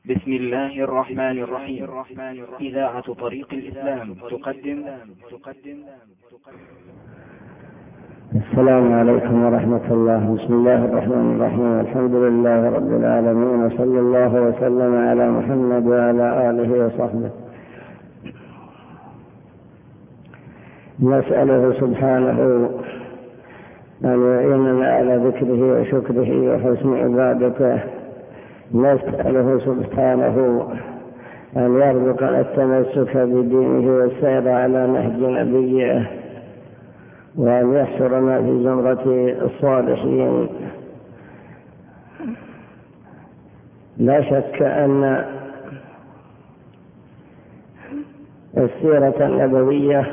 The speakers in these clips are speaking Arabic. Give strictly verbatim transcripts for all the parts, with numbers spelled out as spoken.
بسم الله الرحمن الرحيم. إذاعة طريق الإسلام تقدم السلام عليكم ورحمة الله. بسم الله الرحمن الرحيم. الحمد لله رب العالمين، وصلى الله وسلم على محمد وعلى آله وصحبه. نسأله سبحانه أن يعيننا على ذكره وشكره وحسن عبادته. نسأله سبحانه أن يرزقنا التمسك بدينه والسير على نهج نبيه، وأن يحشرنا في زمرة الصالحين. لا شك أن السيرة النبوية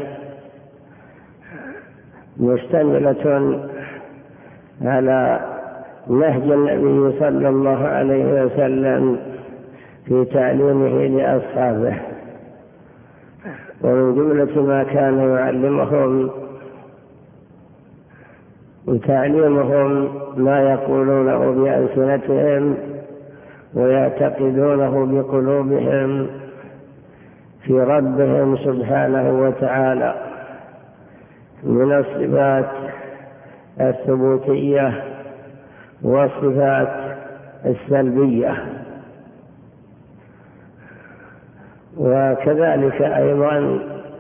مشتملة على نهج النبي صلى الله عليه وسلم في تعليمه لأصحابه، ومن جملة ما كان يعلمهم وتعليمهم ما يقولونه بألسنتهم ويعتقدونه بقلوبهم في ربهم سبحانه وتعالى من الصفات الثبوتية والصفات السلبية. وكذلك أيضا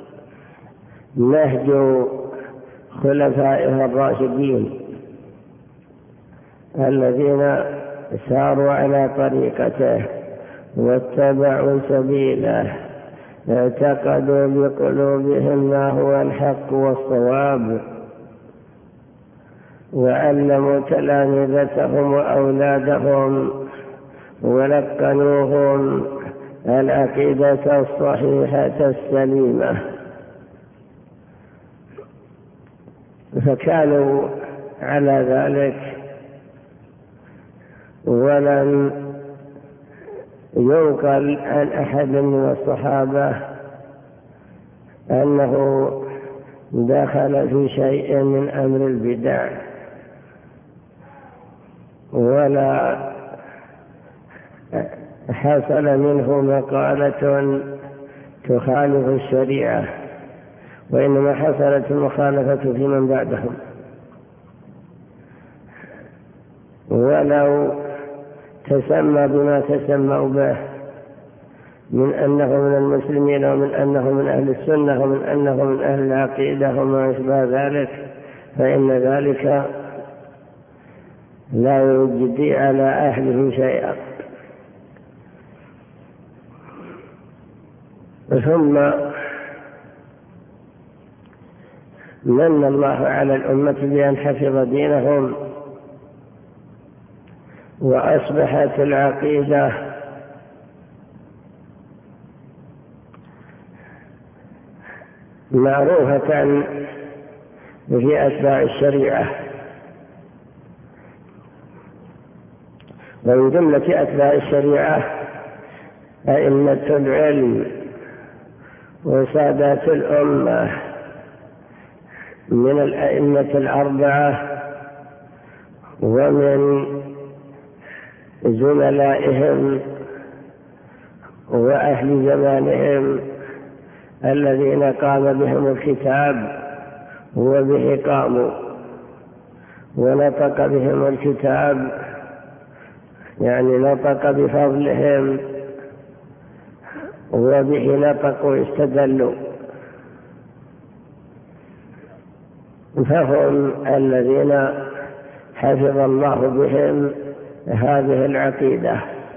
نهج خلفائه الراشدين الذين ساروا على طريقته واتبعوا سبيله، اعتقدوا بقلوبهم ما هو الحق والصواب، وعلموا تلامذتهم وأولادهم ولقنوهم العقيدة الصحيحة السليمة، فكانوا على ذلك. ولم ينقل عن أحد من الصحابة أنه دخل في شيء من أمر البدع، ولا حصل منه مقالة تخالف الشريعة، وإنما حصلت المخالفة في من بعدهم. ولو تسمى بما تسموا به من أنه من المسلمين ومن أنه من أهل السنة ومن أنه من أهل العقيدة وما يشبه ذلك، فإن ذلك لا يجدي على أهله شيئا. ثم من الله على الأمة بأن حفظ دينهم وأصبحت العقيدة معروفة في أتباع الشريعة. ومن جملة أتباع الشريعة أئمة العلم وسادات الأمة من الأئمة الأربعة ومن زملائهم وأهل زمانهم الذين قام بهم الكتاب وبه قاموا ونطق بهم الكتاب، يعني نطق بفضلهم وبه نطقوا استدلوا، فهم الذين حفظ الله بهم هذه العقيدة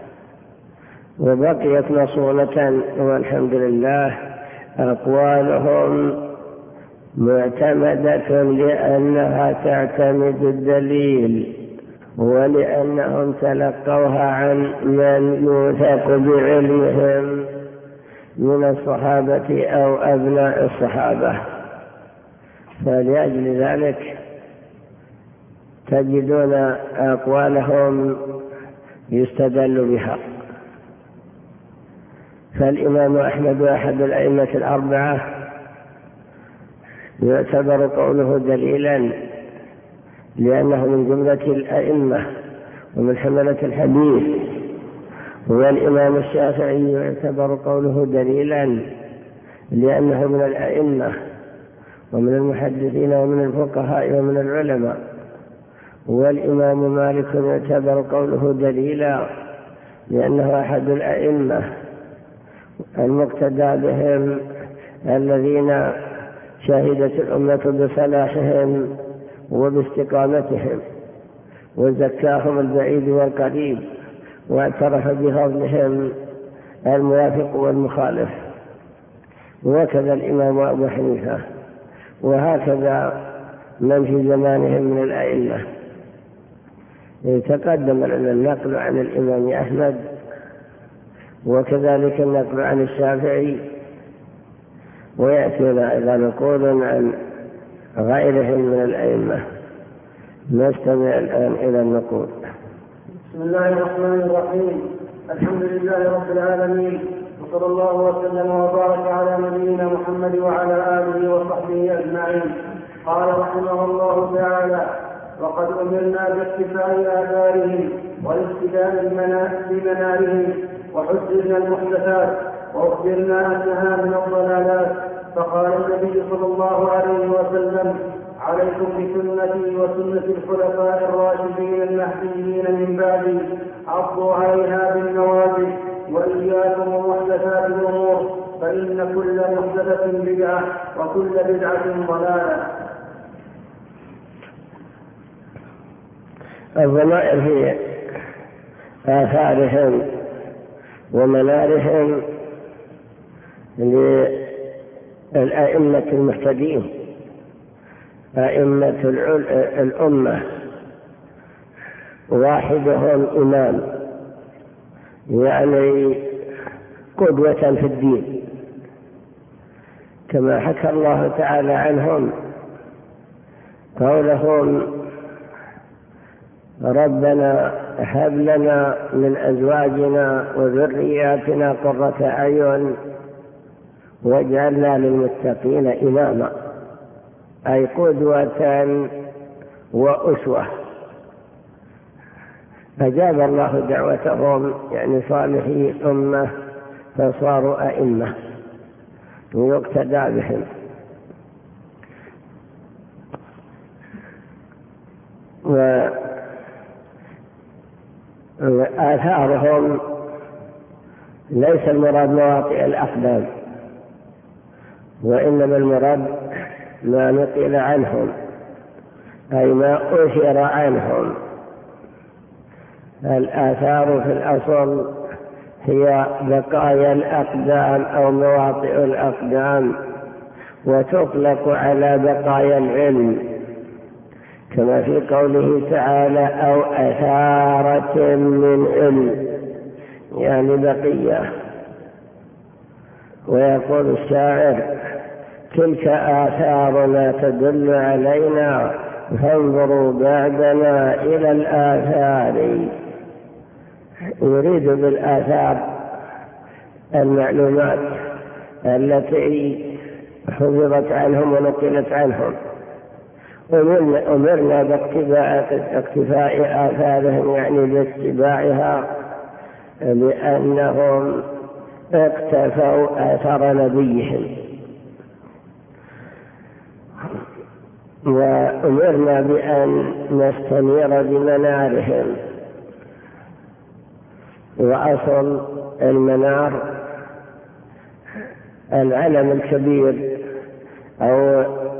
وبقيت مصونة، والحمد لله. أقوالهم معتمدة لأنها تعتمد الدليل، ولأنهم تلقوها عن من يوثق بعلمهم من الصحابة أو أبناء الصحابة، فلأجل ذلك تجدون أقوالهم يستدل بها. فالإمام أحمد أحد الأئمة الأربعة يعتبر قوله دليلا لأنه من جملة الأئمة ومن حملة الحديث، والإمام الشافعي يعتبر قوله دليلا لأنه من الأئمة ومن المحدثين ومن الفقهاء ومن العلماء. والإمام مالك يعتبر قوله دليلا لأنه أحد الأئمة المقتدى بهم الذين شهدت الأمة بصلاحهم وباستقامتهم، وزكاهم البعيد والقريب، واعترف بفضلهم الموافق والمخالف. وكذا الإمام أبو حنيفة، وهكذا من في زمانهم من الأئمة. تقدم لنا النقل عن الإمام أحمد، وكذلك النقل عن الشافعي، ويأتينا إذا نقول عن غيرهم من الأئمة. نستمع الآن إلى النقول. بسم الله الرحمن الرحيم. الحمد لله رب العالمين، وصلى الله وسلم وبارك على نبينا محمد وعلى آله وصحبه أجمعين. قال رحمه الله تعالى: وقد أمرنا باقتفاء آثارهم والاقتداء بمنارهم، وحذرنا المحدثات وأخبرنا أنها من الضلالات. فقال النبي صلى الله عليه وسلم: عليكم بسنتي وسنة الخلفاء الراشدين المهديين من بعدي، عضوا عليها بالنواجذ، وإياكم ومحدثات الأمور، فإن كل محدثة بدعة وكل بدعة ضلالة. الضمائر هي آثارهم ومنارهم للأئمة المهتدين، أئمة الأمة، واحدهم إمام يعني قدوة في الدين، كما حكى الله تعالى عنهم قولهم: ربنا هب لنا من أزواجنا وذرياتنا قرة أعين واجعلنا للمتقين إماما، أي قدوة وأسوة. أجاب الله دعوتهم يعني صالحي الأمة، فصاروا أئمة ويقتدى بهم. وآثارهم ليس المراد مواطئ الأقدام، وإنما المراد ما نقل عنهم، أي ما أثر عنهم. الآثار في الأصل هي بقايا الأقدام أو مواطئ الأقدام، وتطلق على بقايا العلم، كما في قوله تعالى: أو أثارة من علم، يعني بقية. ويقول الشاعر: تلك آثارنا تدل علينا، فانظروا بعدنا إلى الآثار. يريد بالآثار المعلومات التي حفظت عنهم ونقلت عنهم. أمرنا باقتفاء آثارهم يعني باتباعها، لأنهم اقتفوا آثار نبيهم. وأمرنا بأن نستنير بمنارهم. وأصل المنار العلم الكبير أو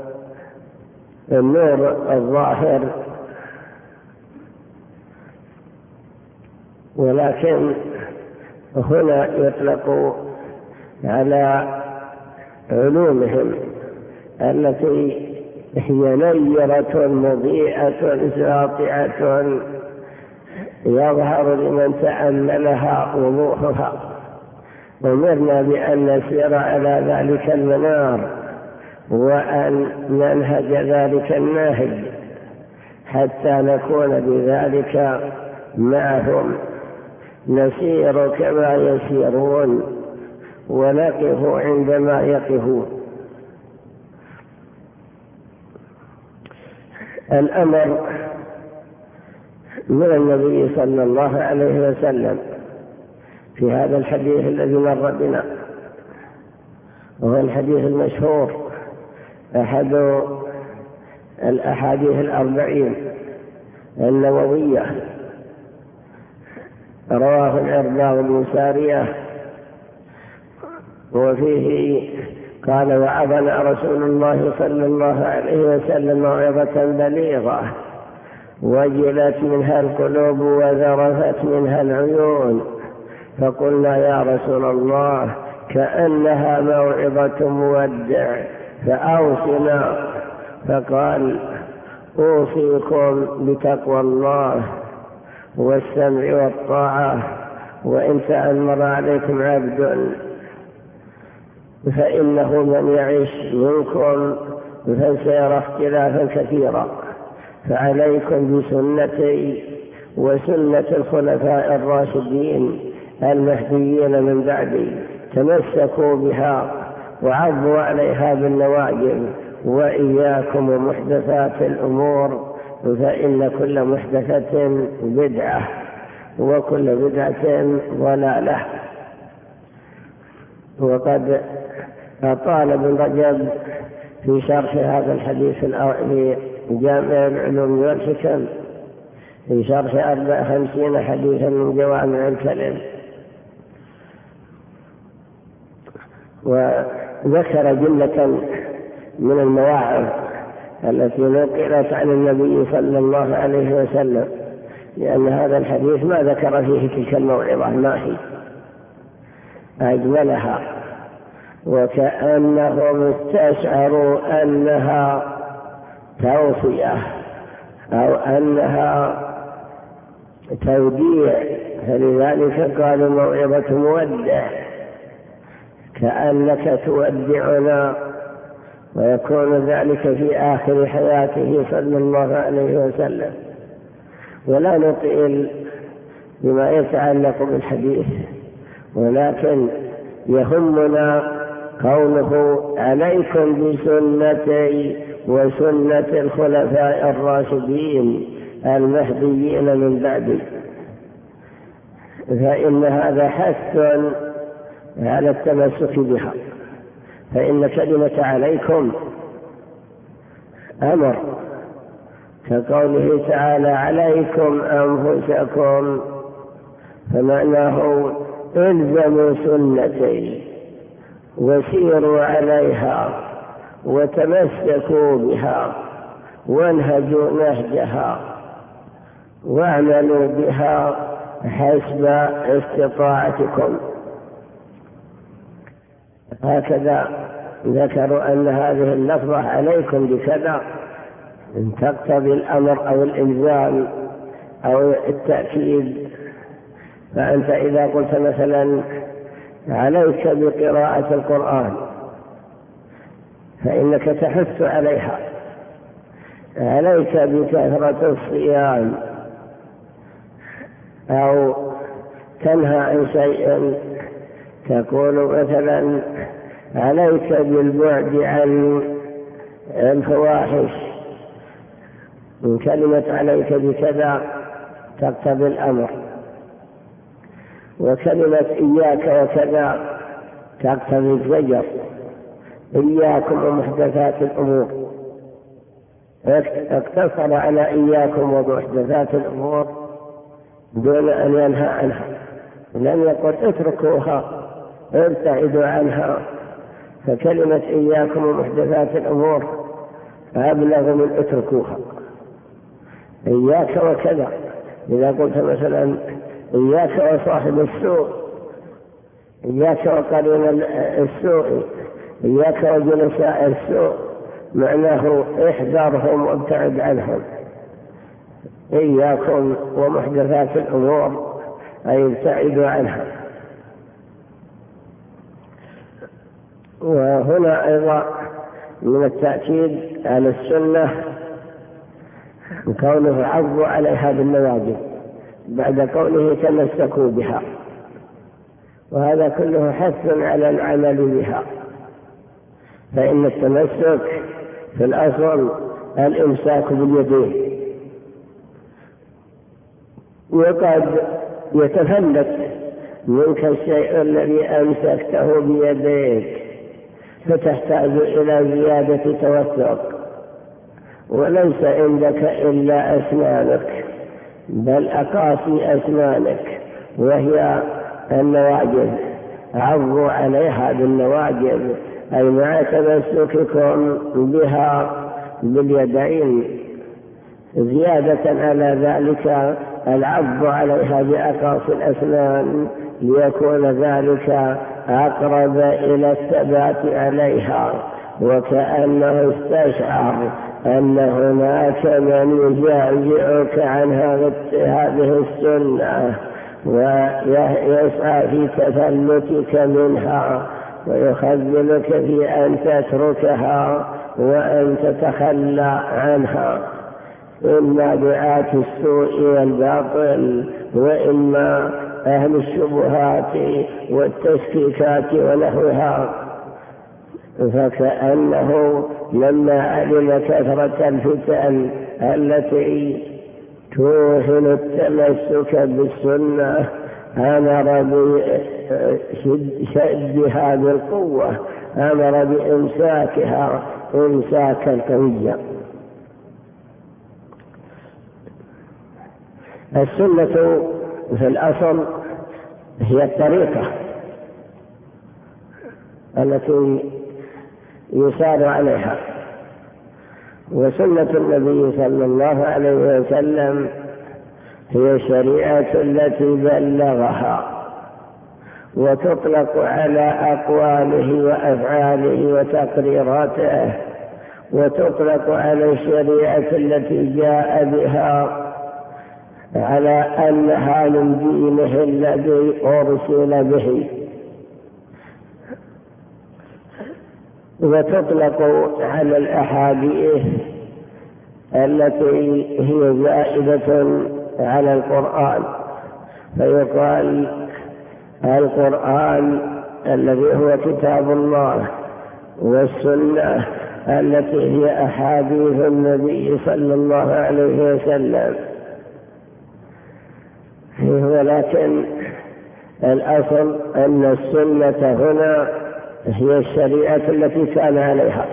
النور الظاهر، ولكن هنا يطلق على علومهم التي هي نيرة مضيئة ساطعة يظهر لمن تأملها وضوحها. أمرنا بأن نسير على ذلك المنار، وأن ننهج ذلك النهج، حتى نكون بذلك معهم، نسير كما يسيرون ونقف عندما يقفون. الأمر من النبي صلى الله عليه وسلم في هذا الحديث الذي مر بنا، وهو الحديث المشهور أحد الأحاديث الأربعين النووية، رواه العرباض بن سارية، وفيه قال: وعظنا رسول الله صلى الله عليه وسلم موعظة بليغة وجلت منها القلوب وذرفت منها العيون، فقلنا: يا رسول الله، كأنها موعظة مودع فأوصنا. فقال: أوصيكم بتقوى الله والسمع والطاعة، وإن تأمر عليكم عبد فإنه من يعيش منكم فسيرى اختلافا كثيرا، فعليكم بسنتي وسنة الخلفاء الراشدين المهديين من بعدي، تمسكوا بها وعضوا عليها بالنواجذ، وإياكم ومحدثات الأمور، فإن كل محدثة بدعة وكل بدعة ضلالة. وقد أطال ابن رجب في شرح هذا الحديث في جامع العلوم والحكم في شرح أربع خمسين حديثا من جوامع الكلم، وذكر جملة من المواعظ التي نقلت عن النبي صلى الله عليه وسلم، لأن هذا الحديث ما ذكر فيه تلك الموعظة، ما هي أجملها، وكأنهم استشعروا أنها توصية أو أنها توديع، فلذلك قالوا: موعظة مودع، كأنك تودعنا. ويكون ذلك في آخر حياته صلى الله عليه وسلم. ولا نطيل بما يتعلق بالحديث، ولكن يهمنا قوله: عليكم بسنتي وسنة الخلفاء الراشدين المهديين من بعدي، فإن هذا حث على التمسك بها، فإن كلمة عليكم أمر، كقوله تعالى: عليكم أنفسكم، فمعناه الزموا سنتي وسيروا عليها وتمسكوا بها وانهجوا نهجها واعملوا بها حسب استطاعتكم. هكذا ذكروا أن هذه اللفظة عليكم بكذا تقتضي الأمر أو الإلزام أو التأكيد. فأنت إذا قلت مثلا: عليك بقراءة القرآن، فإنك تحث عليها. عليك بكثرة الصيام، أو تنهى عن شيء، تقول مثلا: عليك بالبعد عن الفواحش. من كلمة عليك بكذا تقتضي الأمر، وكلمة إياك وكذا تقتضي الزجر. إياكم ومحدثات الأمور، اقتصر على إياكم ومحدثات الأمور دون أن ينهى عنها، لم يقل اتركوها ابتعدوا عنها. فكلمة إياكم ومحدثات الأمور أبلغ من اتركوها. إياك وكذا، إذا قلت مثلا: إياك وصاحب السوء، إياك وقرين السوء، إياك وجلساء السوء، معناه احذرهم وابتعد عنهم. إياكم ومحدثات الأمور أي ابتعدوا عنها. وهنا أيضا من التأكيد على السنة كونه عضوا عليها بالنواجذ بعد قوله تمسكوا بها، وهذا كله حث على العمل بها، فإن التمسك في الأصل الإمساك باليدين، وقد يتفلت منك الشيء الذي أمسكته بيديك فتحتاج إلى زيادة توثق، وليس عندك إلا أسنانك بل أقاصي أسنانك وهي النواجذ، عضوا عليها بالنواجذ أي مع تمسككم بها باليدين، زيادة على ذلك العض عليها بأقاصي الأسنان ليكون ذلك أقرب إلى الثبات عليها، وكأنه استشعر أن هناك من يزعزعك عن هذه السنة ويسعى في تفلتك منها ويخذلك في أن تتركها وأن تتخلى عنها، إما دعاة السوء والباطل وإما أهل الشبهات والتشكيكات ونحوها. فكأنه لما علم كثرة الفتن التي توهن التمسك بالسنة أمر بشدها بالقوة، أمر بإمساكها إمساكا قويا. السنة في الأصل هي الطريقة التي يسار عليها، وسنة النبي صلى الله عليه وسلم هي الشريعة التي بلغها، وتطلق على أقواله وأفعاله وتقريراته، وتطلق على الشريعة التي جاء بها على أنها من دينه الذي أرسل به، وتطلق على الأحاديث التي هي زائدة على القرآن، فيقال القرآن الذي هو كتاب الله، والسنة التي هي أحاديث النبي صلى الله عليه وسلم. ولكن الأصل أن السنة هنا هي الشريعة التي كان عليها.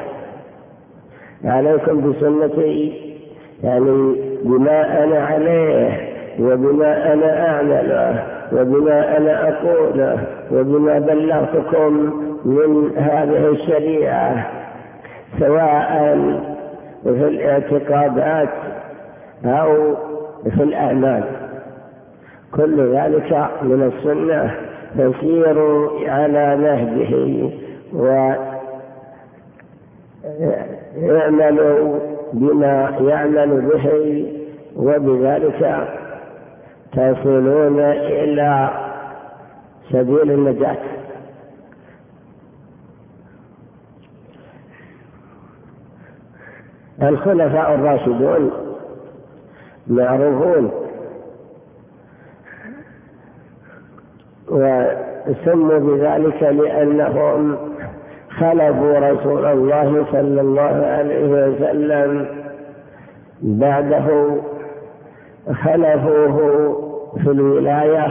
عليكم بسنتي يعني بما أنا عليه وبما أنا أعمله وبما أنا أقوله وبما بلغتكم من هذه الشريعة، سواء في الاعتقادات أو في الأعمال، كل ذلك من السنة، فسيروا على نهجه ويعملوا بما يعمل به، وبذلك تصلون إلى سبيل النجاة. الخلفاء الراشدون معروفون وسموا بذلك لأنهم خلفوا رسول الله صلى الله عليه وسلم بعده، خلفوه في الولاية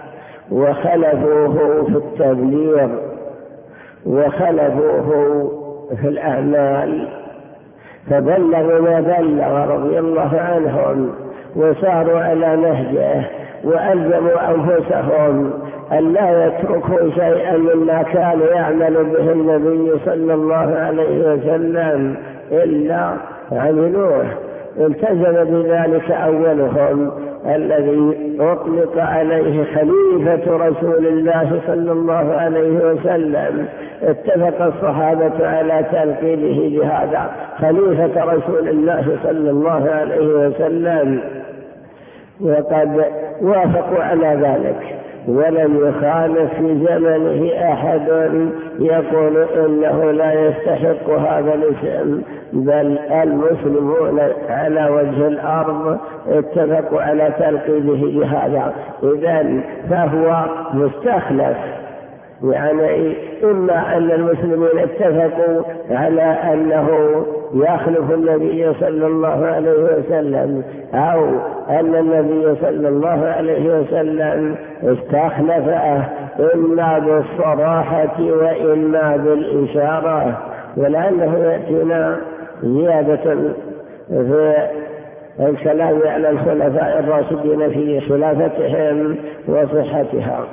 وخلفوه في التبليغ وخلفوه في الأعمال، فبلغوا ما بلغ رضي الله عنهم وساروا على نهجه، وألزموا أنفسهم أن لا يتركوا شيئا مما كان يعمل به النبي صلى الله عليه وسلم إلا عملوه. التزم بذلك أولهم الذي أطلق عليه خليفة رسول الله صلى الله عليه وسلم، اتفق الصحابة على تلقينه بهذا خليفة رسول الله صلى الله عليه وسلم، وقد وافقوا على ذلك، ولم يخالف في زمنه أحد يقول إنه لا يستحق هذا الاسم، بل المسلمون على وجه الأرض اتفقوا على تلقيبه بهذا. إذن فهو مستخلف يعني إما أن المسلمين اتفقوا على أنه يخلف النبي صلى الله عليه وسلم، أو أن النبي صلى الله عليه وسلم استخلفه إما بالصراحة وإما بالإشارة. ولعله يأتينا زيادة في الكلام على الخلفاء الراشدين في خلافتهم وصحتها.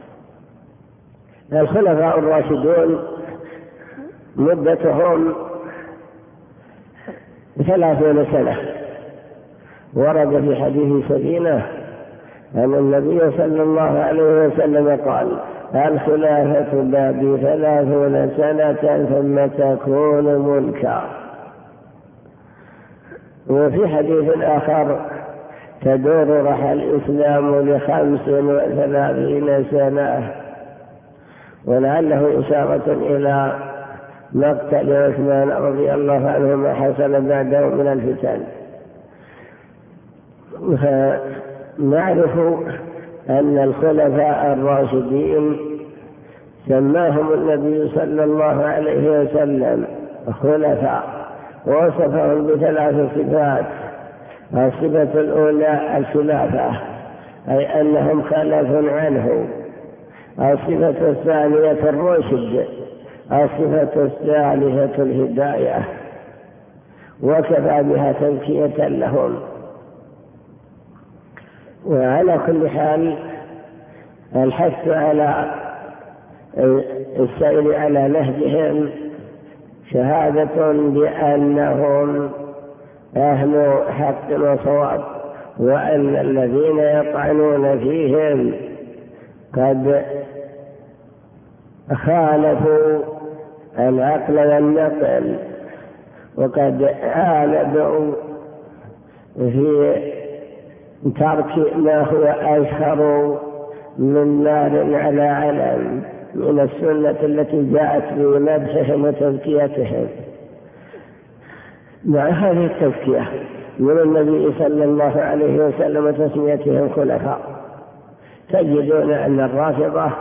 الخلفاء الراشدون مدتهم ثلاثون سنة. ورد في حديث سفينة أن النبي صلى الله عليه وسلم قال: الخلافة بعدي ثلاثون سنة ثم تكون ملكا. وفي حديث آخر: تدور رحى الإسلام لخمس وثلاثين سنة. ولعله إشارة إلى مقتل عثمان رضي الله عنه ما حصل بعده من الفتن. نعرف أن الخلفاء الراشدين سماهم النبي صلى الله عليه وسلم خلفاء، ووصفهم بثلاث صفات. الصفة الأولى الخلافة، أي أنهم خلف عنه. الصفة الثانية الرشد. الصفة الثالثة الهداية، وكفى بها تزكية لهم. وعلى كل حال الحث على السير على نهجهم شهادة بأنهم أهل حق وصواب، وأن الذين يطعنون فيهم قد خالفوا العقل والنقل، وقد آلبوا في ترك ما هو أشهر من نار على علم من السنة التي جاءت بمدحهم وتزكيتهم. مع هذه التزكية من النبي صلى الله عليه وسلم وتسميتهم خلفاء، تجدون أن الرافضة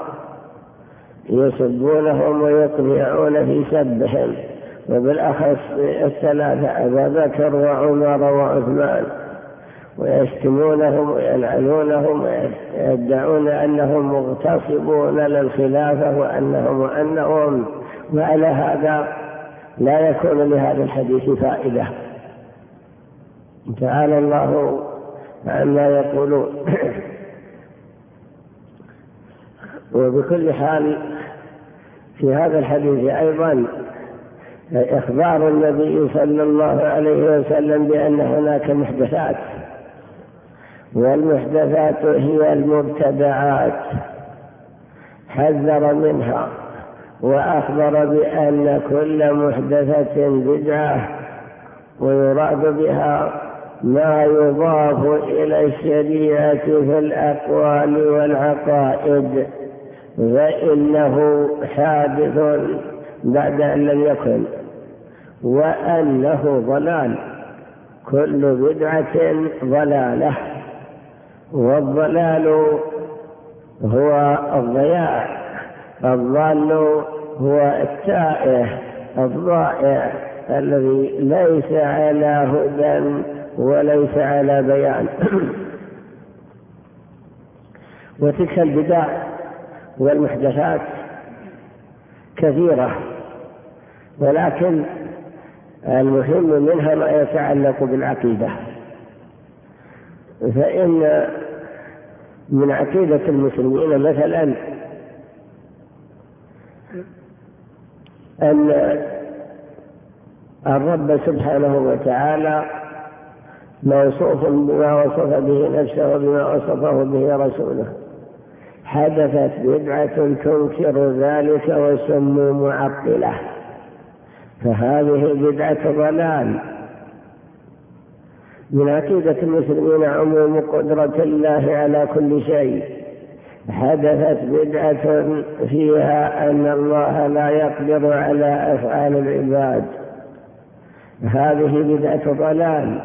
يسبونهم ويقنعون في سبهم، وبالأخص الثلاثة أبا بكر وعمر وعثمان، ويشتمونهم ويلعنونهم ويدعون أنهم مغتصبون للخلافة وأنهم وأنهم وعلى هذا لا يكون لهذا الحديث فائدة. تعالى الله عما يقولون. وبكل حال في هذا الحديث أيضا إخبار النبي صلى الله عليه وسلم بأن هناك محدثات، والمحدثات هي المبتدعات، حذر منها وأخبر بأن كل محدثة بدعة، ويراد بها ما يضاف إلى الشريعة في الأقوال والعقائد، فإنه حادث بعد أن لم يكن، وأنه ضلال. كل بدعة ضلالة، والضلال هو الضياع، الضال هو التائه الضائع الذي ليس على هدى وليس على بيان. وتلك البدع والمحدثات كثيرة، ولكن المهم منها ما يتعلق بالعقيدة. فإن من عقيدة المسلمين مثلا أن الرب سبحانه وتعالى موصوف بما وصف به نفسه وبما وصفه به رسوله. حدثت بدعة تنكر ذلك وسموا معطلة، فهذه بدعة ضلال. من عقيدة المسلمين عموم قدرة الله على كل شيء. حدثت بدعة فيها أن الله لا يقدر على أفعال العباد، هذه بدعة ضلال.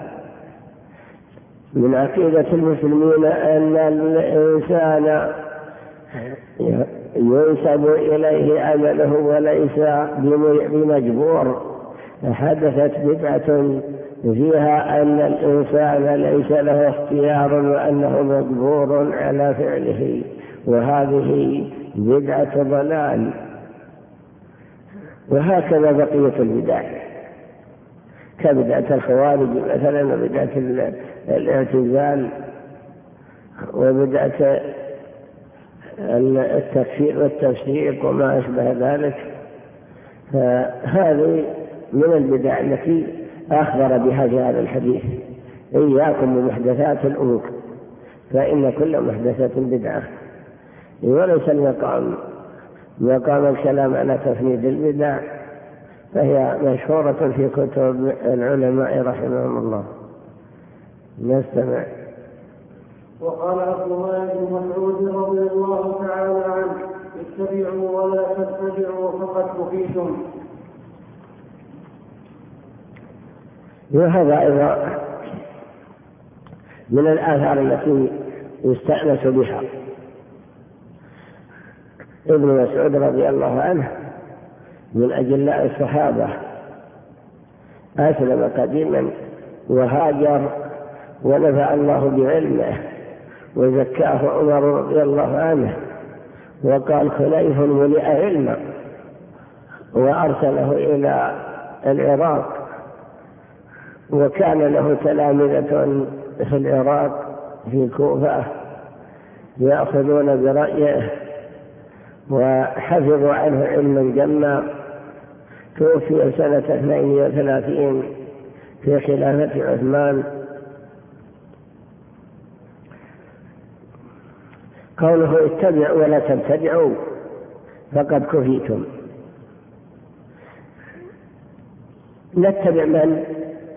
من عقيدة المسلمين أن الإنسان ينسب إليه عمله وليس بمجبور. حدثت بدعة فيها أن الإنسان ليس له اختيار وأنه مجبور على فعله، وهذه بدعة ضلال. وهكذا بقية البدع كبدعة الخوارج مثلا، وبدعة الاعتزال، وبدعة التكفير والتفسيق وما أشبه ذلك. فهذه من البدع التي أخبر بها في هذا الحديث: إياكم بمحدثات الأمور فإن كل محدثة بدعة. وليس المقام مقام الكلام على تفنيد البدع، فهي مشهورة في كتب العلماء رحمهم الله. نستمع. وقال عبد الله بن مسعود رضي الله تعالى عنه: اتبعوا ولا تتبعوا فقد كفيتم. وهذا أيضا من الآثار التي يستأنس بها. ابن مسعود رضي الله عنه من أجلاء الصحابة، أسلم قديما وهاجر ونفع الله بعلمه، وزكاه عمر رضي الله عنه، وقال: خليف ملئ علما، وأرسله إلى العراق، وكان له تلامذة في العراق في كوفة يأخذون برأيه وحفظوا عنه علما جما. توفي سنة اثنين وثلاثين في خلافة عثمان. قوله: اتبعوا ولا تبتدعوا فقد كفيتم. نتبع من؟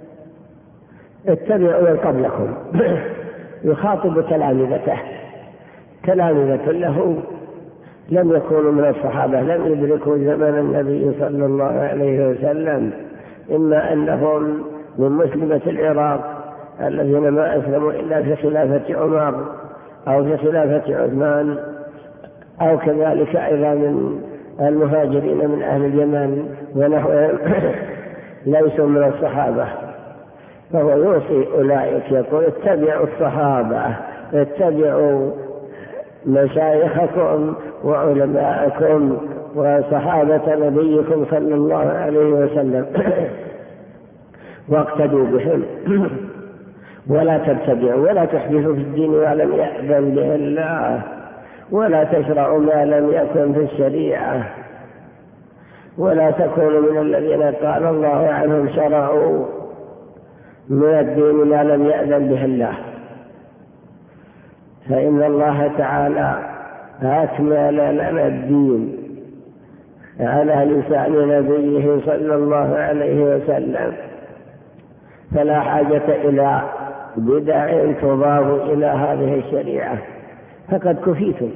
اتبعوا من قبلكم. يخاطب تلامذته، تلامذة له لم يكونوا من الصحابة، لم يدركوا زمن النبي صلى الله عليه وسلم، إما أنهم من مسلمة العراق الذين ما أسلموا إلا في خلافة عمر أو في خلافة عثمان، أو كذلك أيضا من المهاجرين من أهل اليمن ونحوهم ليسوا من الصحابة. فهو يوصي أولئك يقول: اتبعوا الصحابة، اتبعوا مشايخكم وعلماءكم وصحابة نبيكم صلى الله عليه وسلم واقتدوا بهم، ولا تبتدعوا ولا تحدثوا في الدين ما لم يأذن به الله، ولا تشرعوا ما لم يكن في الشريعة، ولا تكونوا من الذين قال الله عنهم شرعوا من الدين ما لم يأذن به الله. فإن الله تعالى أكمل لنا الدين على لسان نبيه صلى الله عليه وسلم، فلا حاجة إلى بدع تضاف إلى هذه الشريعة، فقد كفيتم.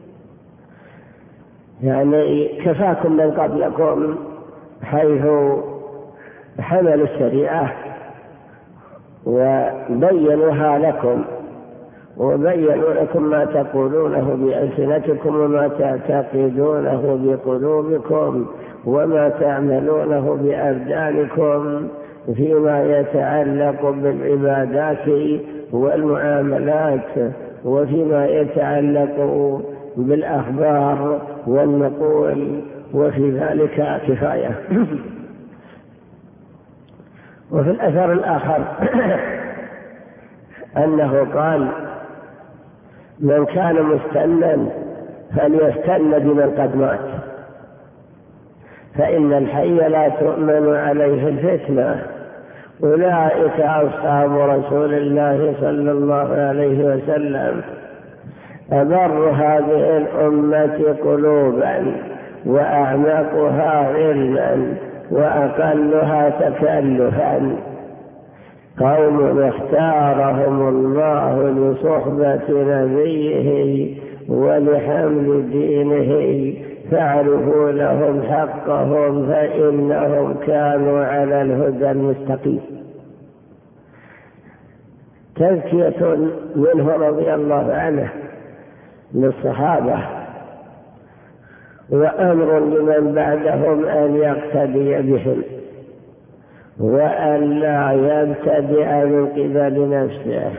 يعني كفاكم من قبلكم حيث حملوا الشريعة وبينوها لكم، وبينوا لكم ما تقولونه بألسنتكم وما تعتقدونه بقلوبكم وما تعملونه بأبدانكم فيما يتعلق بالعبادات والمعاملات، وفيما يتعلق بالأخبار والنقول، وفي ذلك كفاية. وفي الأثر الآخر أنه قال: من كان مستنا فليستن بمن قد مات، فإن الحي لا تؤمن عليه الفتنة. أولئك أصحاب رسول الله صلى الله عليه وسلم، أبر هذه الأمة قلوبا وأعمقها علما وأقلها تكلفا، قوم اختارهم الله لصحبة نبيه ولحمل دينه، فاعرفوا لهم حقهم فإنهم كانوا على الهدى المستقيم. تزكية منه رضي الله عنه للصحابة وأمر لمن بعدهم أن يقتدي بهم وأن لا يبتدع من قبل نفسه،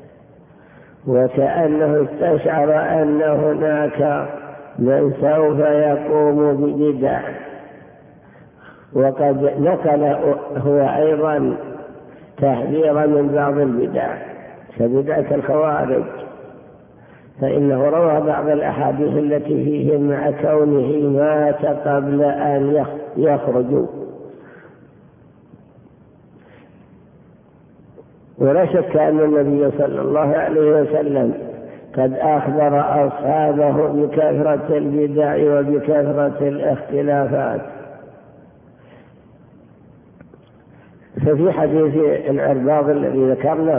وكأنه استشعر أن هناك من سوف يقوم ببدع. وقد نقل هو أيضا تحذيرا من بعض البدع كبدعة الخوارج، فإنه روى بعض الأحاديث التي فيه مع كونه مات قبل أن يخرجوا. ولا شك أن النبي صلى الله عليه وسلم قد أخبر أصحابه بكثرة البدع وبكثرة الاختلافات. ففي حديث العرباض الذي ذكرنا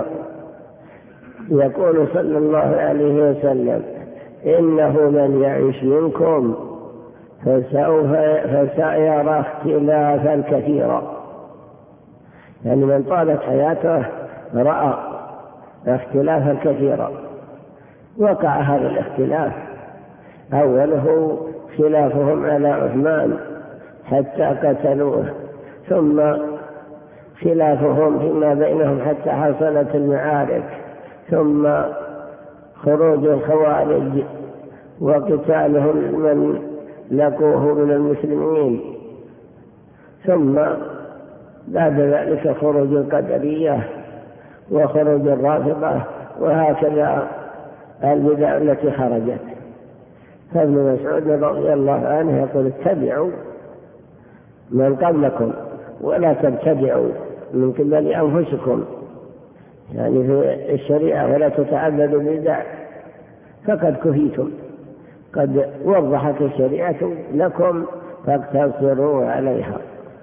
يقول صلى الله عليه وسلم: إنه من يعيش منكم فسوف فسيرى اختلافا كثيرا، يعني من طالت حياته رأى اختلافا كثيرا. وقع هذا الاختلاف أوله خلافهم على عثمان حتى قتلوه، ثم خلافهم فيما بينهم حتى حصلت المعارك، ثم خروج الخوارج وقتالهم من لقوه من المسلمين، ثم بعد ذلك خروج القدرية وخروج الرافضة، وهكذا البدع التي خرجت. فابن مسعود رضي الله عنه يقول: اتبعوا من قبلكم ولا تبتدعوا من قبل أنفسكم، يعني في الشريعة، ولا تتعبدوا بالبدع فقد كفيتم، قد وضحت الشريعة لكم فاقتصروا عليها.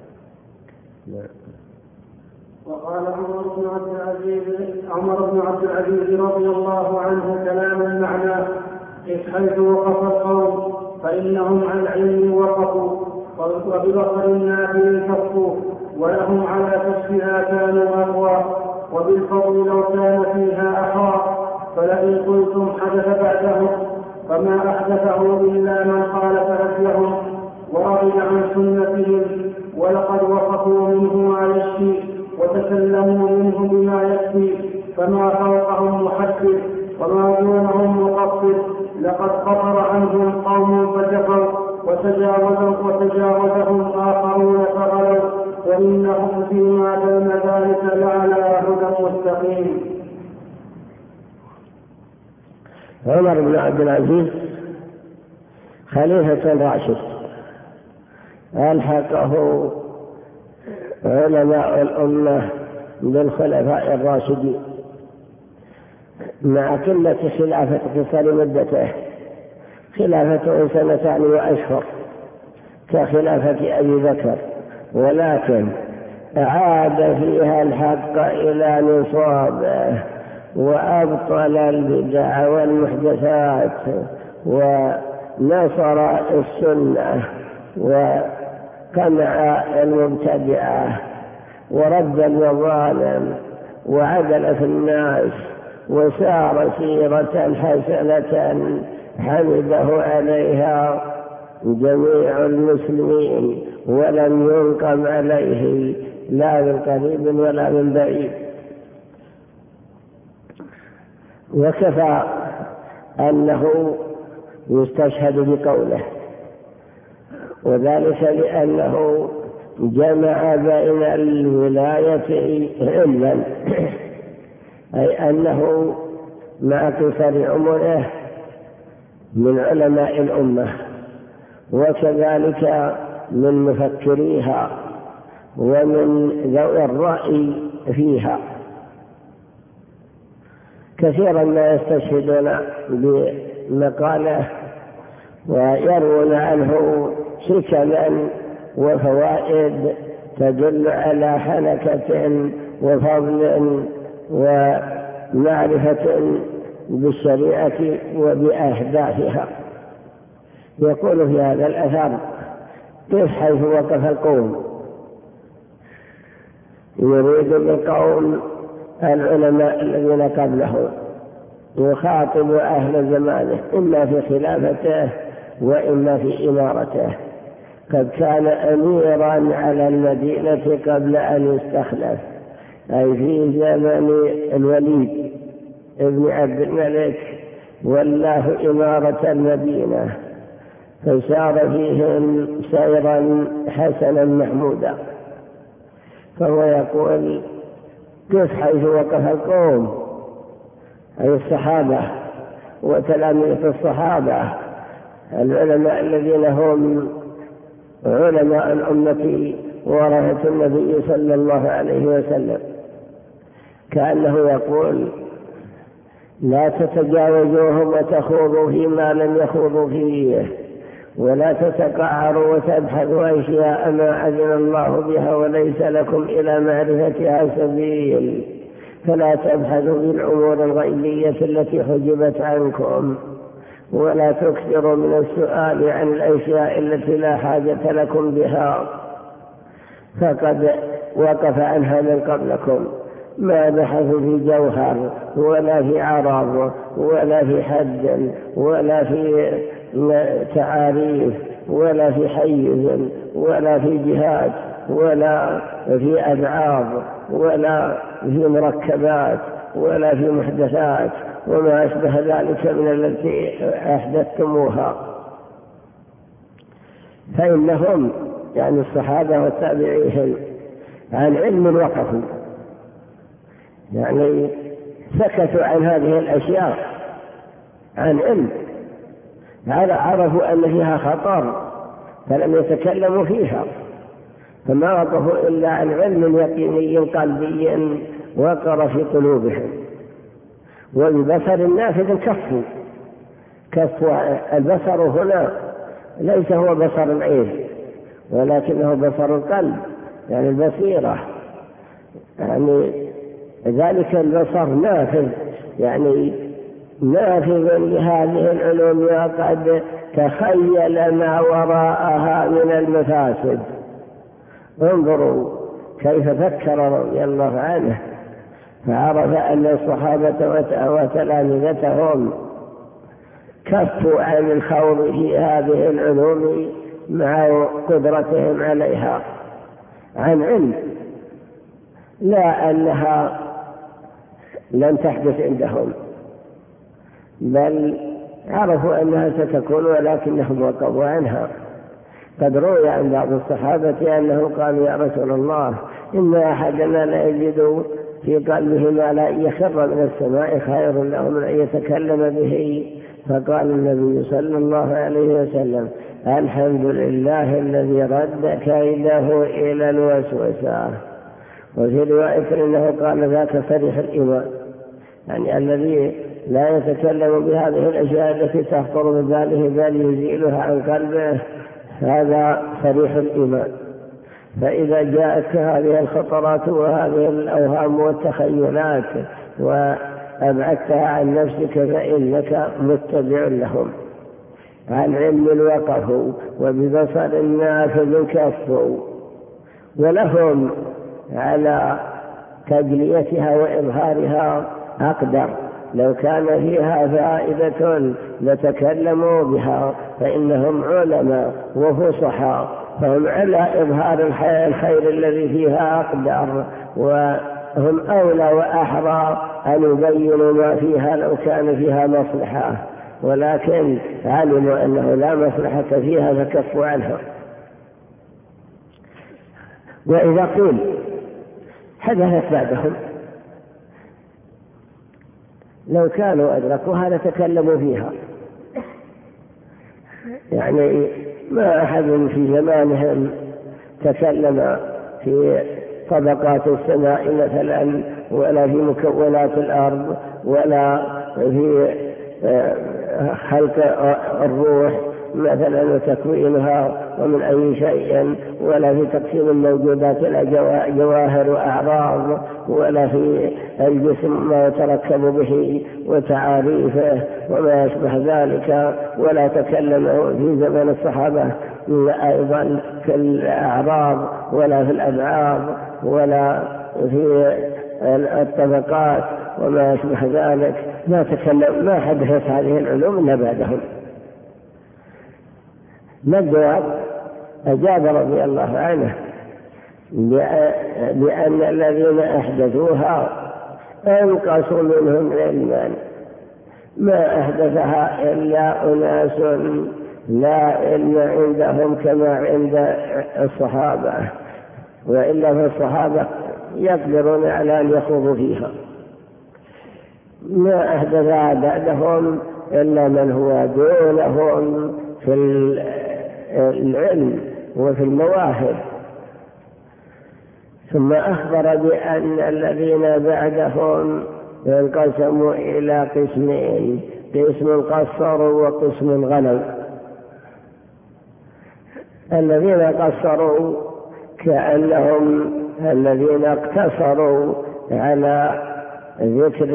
وقال عمر بن عبد العزيز عمر بن عبد العزيز رضي الله عنه كلاما معناه: حيث وقف القوم فإنهم على العلم وقفوا، وببصر النافذ كفوا، ولهم على كشفها كانوا أقوى، وبالفضل لو كان فيها أحرى. فلئن قلتم حدث بعدهم فما أحدثه إلا من خالف هديهم ورغب عن سنتهم، ولقد وقفوا منه على الشيء وتكلموا منه بما يكفي، فما فوقهم محدث وما دونهم مقصر. لقد خطر عنهم قوم فكفروا وتجاوزهم وتجاوزهم آخرون فغلوا، وإنهم فيما بين ذلك لعلى هدى مستقيم. عمر بن عبد العزيز خليفة راشد ألحقه علماء الأمة بالخلفاء الراشدين مع قلة خلافة قصر مدته. خلافته سنتان وأشهر كخلافة أبي بكر، ولكن أعاد فيها الحق إلى نصابه وأبطل البدع والمحدثات ونصر السنة وقمع المبتدعة ورد المظالم وعدل في الناس وسار سيرة حسنة حمده عليها جميع المسلمين ولم ينقم عليه لا من قريب ولا من بعيد. وكفى أنه يستشهد بقوله، وذلك لأنه جمع بين الولاية علما، أي أنه مع قصر عمره من علماء الأمة وكذلك من مفكريها ومن ذوي الرأي فيها. كثيرا ما يستشهدون بمقاله ويرون عنه حكما وفوائد تدل على حنكة وفضل ومعرفة بالشريعة وبأهدافها. يقول في هذا الأثر: كيف حيث وقف القوم، يريد بالقوم العلماء الذين قبله، يخاطب أهل زمانه إما في خلافته وإما في إمارته. قد كان أميرا على المدينة قبل أن يستخلف، أي في زمن الوليد ابن عبد الملك والله إمارة المدينة، فسار فيهم سيرا حسنا محمودا. فهو يقول: كيف حيث وقف القوم، أي الصحابة وتلاميذ الصحابة العلماء الذين هم علماء الأمة ورثة النبي صلى الله عليه وسلم، كأنه يقول: لا تتجاوزوهم وتخوضوا فيما لم يخوضوا فيه، ولا تتقعروا وتبحثوا أشياء ما أذن الله بها وليس لكم إلى معرفتها سبيل، فلا تبحثوا في الأمور الغيبية التي حجبت عنكم، ولا تكثروا من السؤال عن الأشياء التي لا حاجة لكم بها، فقد وقف عنها من قبلكم ما بحثوا في جوهر ولا في عرض ولا في حد ولا في تعاريف ولا في حيز ولا في جهات ولا في أبعاض ولا في مركبات ولا في محدثات وما أشبه ذلك من التي أحدثتموها. فإنهم يعني الصحابة والتابعين عن علم وقفوا، يعني سكتوا عن هذه الأشياء عن علم، عرفوا أن فيها خطر فلم يتكلموا فيها، فما وقفوا إلا عن علم يقيني قلبي وقر في قلوبهم. وببصر نافذ كفوا كفوا البصر هنا ليس هو بصر العين ولكنه بصر القلب، يعني البصيرة، يعني ذلك البصر نافذ، يعني نافذ لهذه العلوم وقد تخيل ما وراءها من المفاسد. انظروا كيف فكر رضي الله عنه، فعرف أن الصحابة وتلامذتهم كفوا عن الخوض في هذه العلوم مع قدرتهم عليها عن علم، لا أنها لم تحدث عندهم، بل عرفوا أنها ستكون ولكنهم وقفوا عنها. قد روي عن بعض الصحابة أنه قال: يا رسول الله، إن أحدنا لا يجد في قلبه ما لا يخر من السماء خير له من أن يتكلم به. فقال النبي صلى الله عليه وسلم: الحمد لله الذي رد كيده إلى الوسوسة. وفي رواية إنه قال: ذاك صريح الإيمان، يعني الذي لا يتكلم بهذه الأشياء التي تخطر بباله بل يزيلها عن قلبه، هذا صريح الإيمان. فإذا جاءت هذه الخطرات وهذه الأوهام والتخيلات وأبعدتها عن نفسك فإنك متبع لهم. عن علم وقفوا وببصر نافذ كفوا، ولهم على تجليتها وإظهارها أقدر. لو كان فيها فائدة لتكلموا بها، فإنهم علماء وفصحاء، فهم على إظهار الخير الذي فيها أقدر، وهم أولى وأحرى أن يبينوا ما فيها لو كان فيها مصلحة، ولكن علموا أنه لا مصلحة فيها فكفوا عنها. وإذا قيل حدثت بعدهم، لو كانوا أدركوها لتكلموا فيها، يعني ما أحد في زمانهم تكلم في طبقات السماء مثلا، ولا في مكونات الأرض، ولا في خلق الروح مثلا وتكوينها ومن أي شيء، ولا في تقسيم الموجودات إلى جواهر وأعراض، ولا في الجسم ما يتركب به وتعاريفه وما يشبه ذلك، ولا تكلم في زمن الصحابة أيضا في الأعراض ولا في الأبعاض ولا في الطبقات وما يشبه ذلك، ما تكلم ما حدثت هذه العلوم إلا بعدهم. ما الجواب؟ أجاب رضي الله عنه بأن الذين أحدثوها أنقصوا منهم علما، ما أحدثها إلا أناس لا علم عندهم كما عند الصحابة، وإلا فالصحابة يقدرون على أن يخوضوا فيها. ما أحدثها بعدهم إلا من هو دونهم في العلم وفي المواهب. ثم أخبر بأن الذين بعدهم انقسموا إلى قسمين، قسم قصروا وقسم غلوا. الذين قصروا كأنهم الذين اقتصروا على ذكر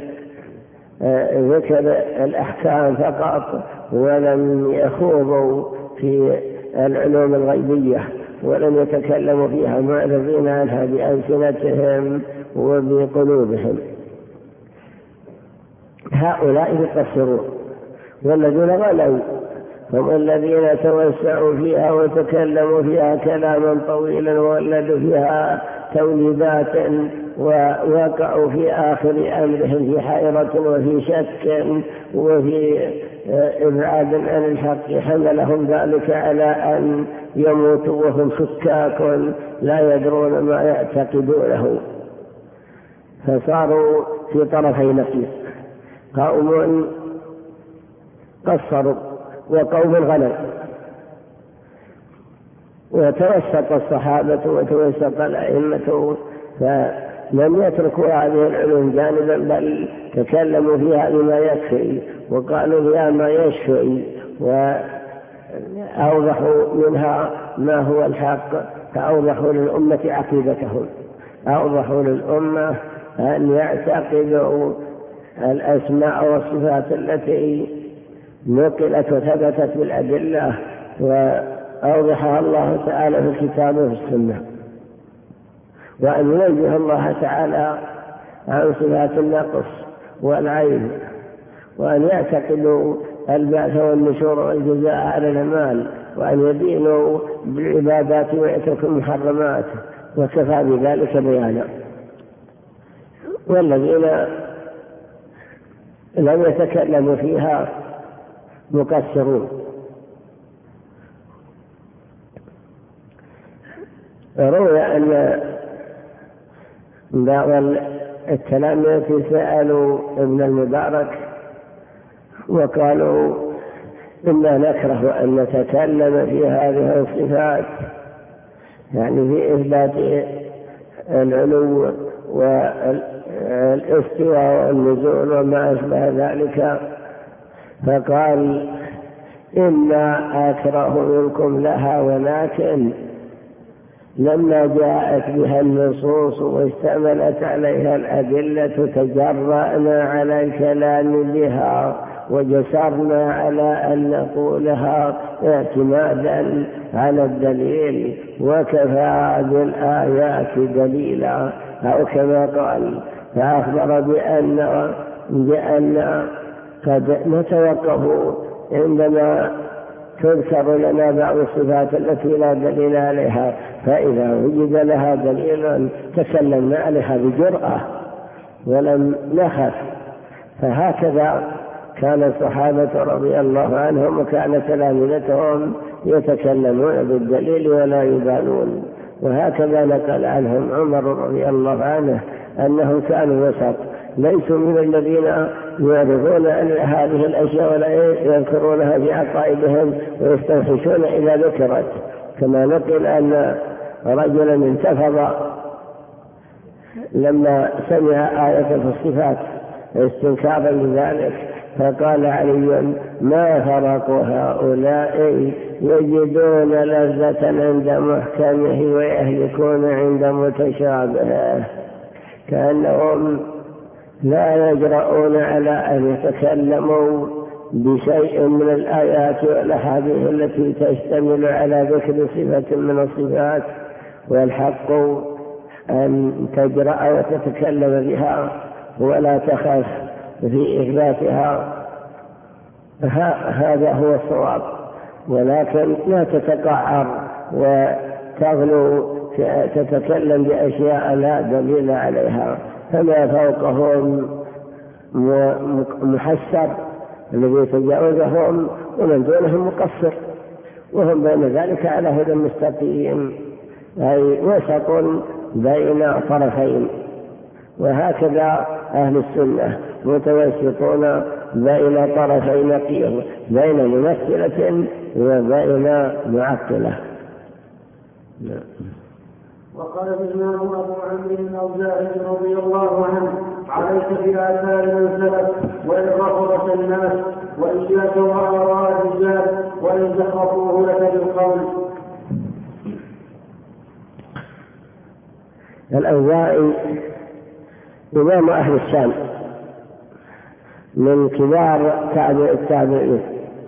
ذكر الأحكام فقط، ولم يخوضوا في العلوم الغيبية ولم يتكلموا فيها معرضين عنها بألسنتهم وبقلوبهم. هؤلاء يقصرون. والذين غلوا هم الذين توسعوا فيها وتكلموا فيها كلاما طويلا وولدوا فيها توليدات ووقعوا في آخر أمرهم في حيرة وفي شك وفي إبعاد عن الحق، حملهم ذلك على أن يموتوا وهم شكاك لا يدرون ما يعتقدونه، فصاروا في طرفي نقيض، قوم قصروا وقوم غلوا. وتوسط الصحابة وتوسط الأئمة فلم يتركوا هذه العلوم جانبا، بل تكلموا فيها بما يكفي وقالوا فيها ما يشفي، وأوضحوا منها ما هو الحق، فأوضحوا للأمة عقيدتهم، أوضحوا للأمة أن يعتقدوا الأسماء والصفات التي نقلت وثبتت بالأدلة وأوضحها الله تعالى في الكتاب وفي السنة، وأن ينزه الله تعالى عن صفات النقص والعيب، وأن يعتقدوا البعث والنشور والجزاء على الأعمال، وأن يدينوا بالعبادات ويتركوا المحرمات، وكفى بذلك بيانا. والذين لم يتكلموا فيها مقصرون. روي أن بعض التلاميذ سألوا ابن المبارك وقالوا إنا نكره أن نتكلم في هذه الصفات، يعني في إثبات العلو والاستواء والنزول وما أشبه ذلك، فقال إنا أكره منكم لها، ولكن لما جاءت بها النصوص واستعملت عليها الأدلة تجرأنا على الكلام بها وجسرنا على أن نقولها اعتمادا على الدليل، وكفى بالآيات دليلا، أو كما قال. فأخبر بأن بأن قد نتوقف عندما تذكر لنا بعض الصفات التي لا دليل عليها، فإذا وجد لها دليل تكلمنا عليها بجرأة ولم نخف. فهكذا كان الصحابة رضي الله عنهم وكان تلامذتهم يتكلمون بالدليل ولا يبالون. وهكذا نقل عنهم عمر رضي الله عنه أنهم كانوا وسط، ليسوا من الذين يعرضون عن هذه الأشياء ولا يذكرونها في عقائدهم ويستوحشون إذا ذكرت، كما نقل أن رجلا انتفض لما سمع آية في الصفات استنكارا لذلك، فقال علي ما فرق هؤلاء يجدون لذة عند محكمه ويهلكون عند متشابهه، كأنهم لا يجرؤون على أن يتكلموا بشيء من الآيات والأحاديث التي تشتمل على ذكر صفة من الصفات، والحق أن تجرأ وتتكلم بها ولا تخاف في إثباتها. هذا هو الصواب. ولكن لا تتقعر وتغلو تتكلم بأشياء لا دليل عليها، فما فوقهم محسر الذي يتجاوزهم ومن دونهم مقصر، وهم بين ذلك على هدى مستقيم، أي وسط بين طرفين. وهكذا أهل السنة متوسطون بين طرفي نقيض، بين ممثلة وبين معطلة. وقال الإمام أبو عمرو الأوزاعي رضي الله عنه: عليك بآثار من سلف وإن رفضك الناس، وإياك وآراء الرجال وإن زخرفوه لك بالقول. الأوزاعي إمام أهل الشام من كبار التابعين،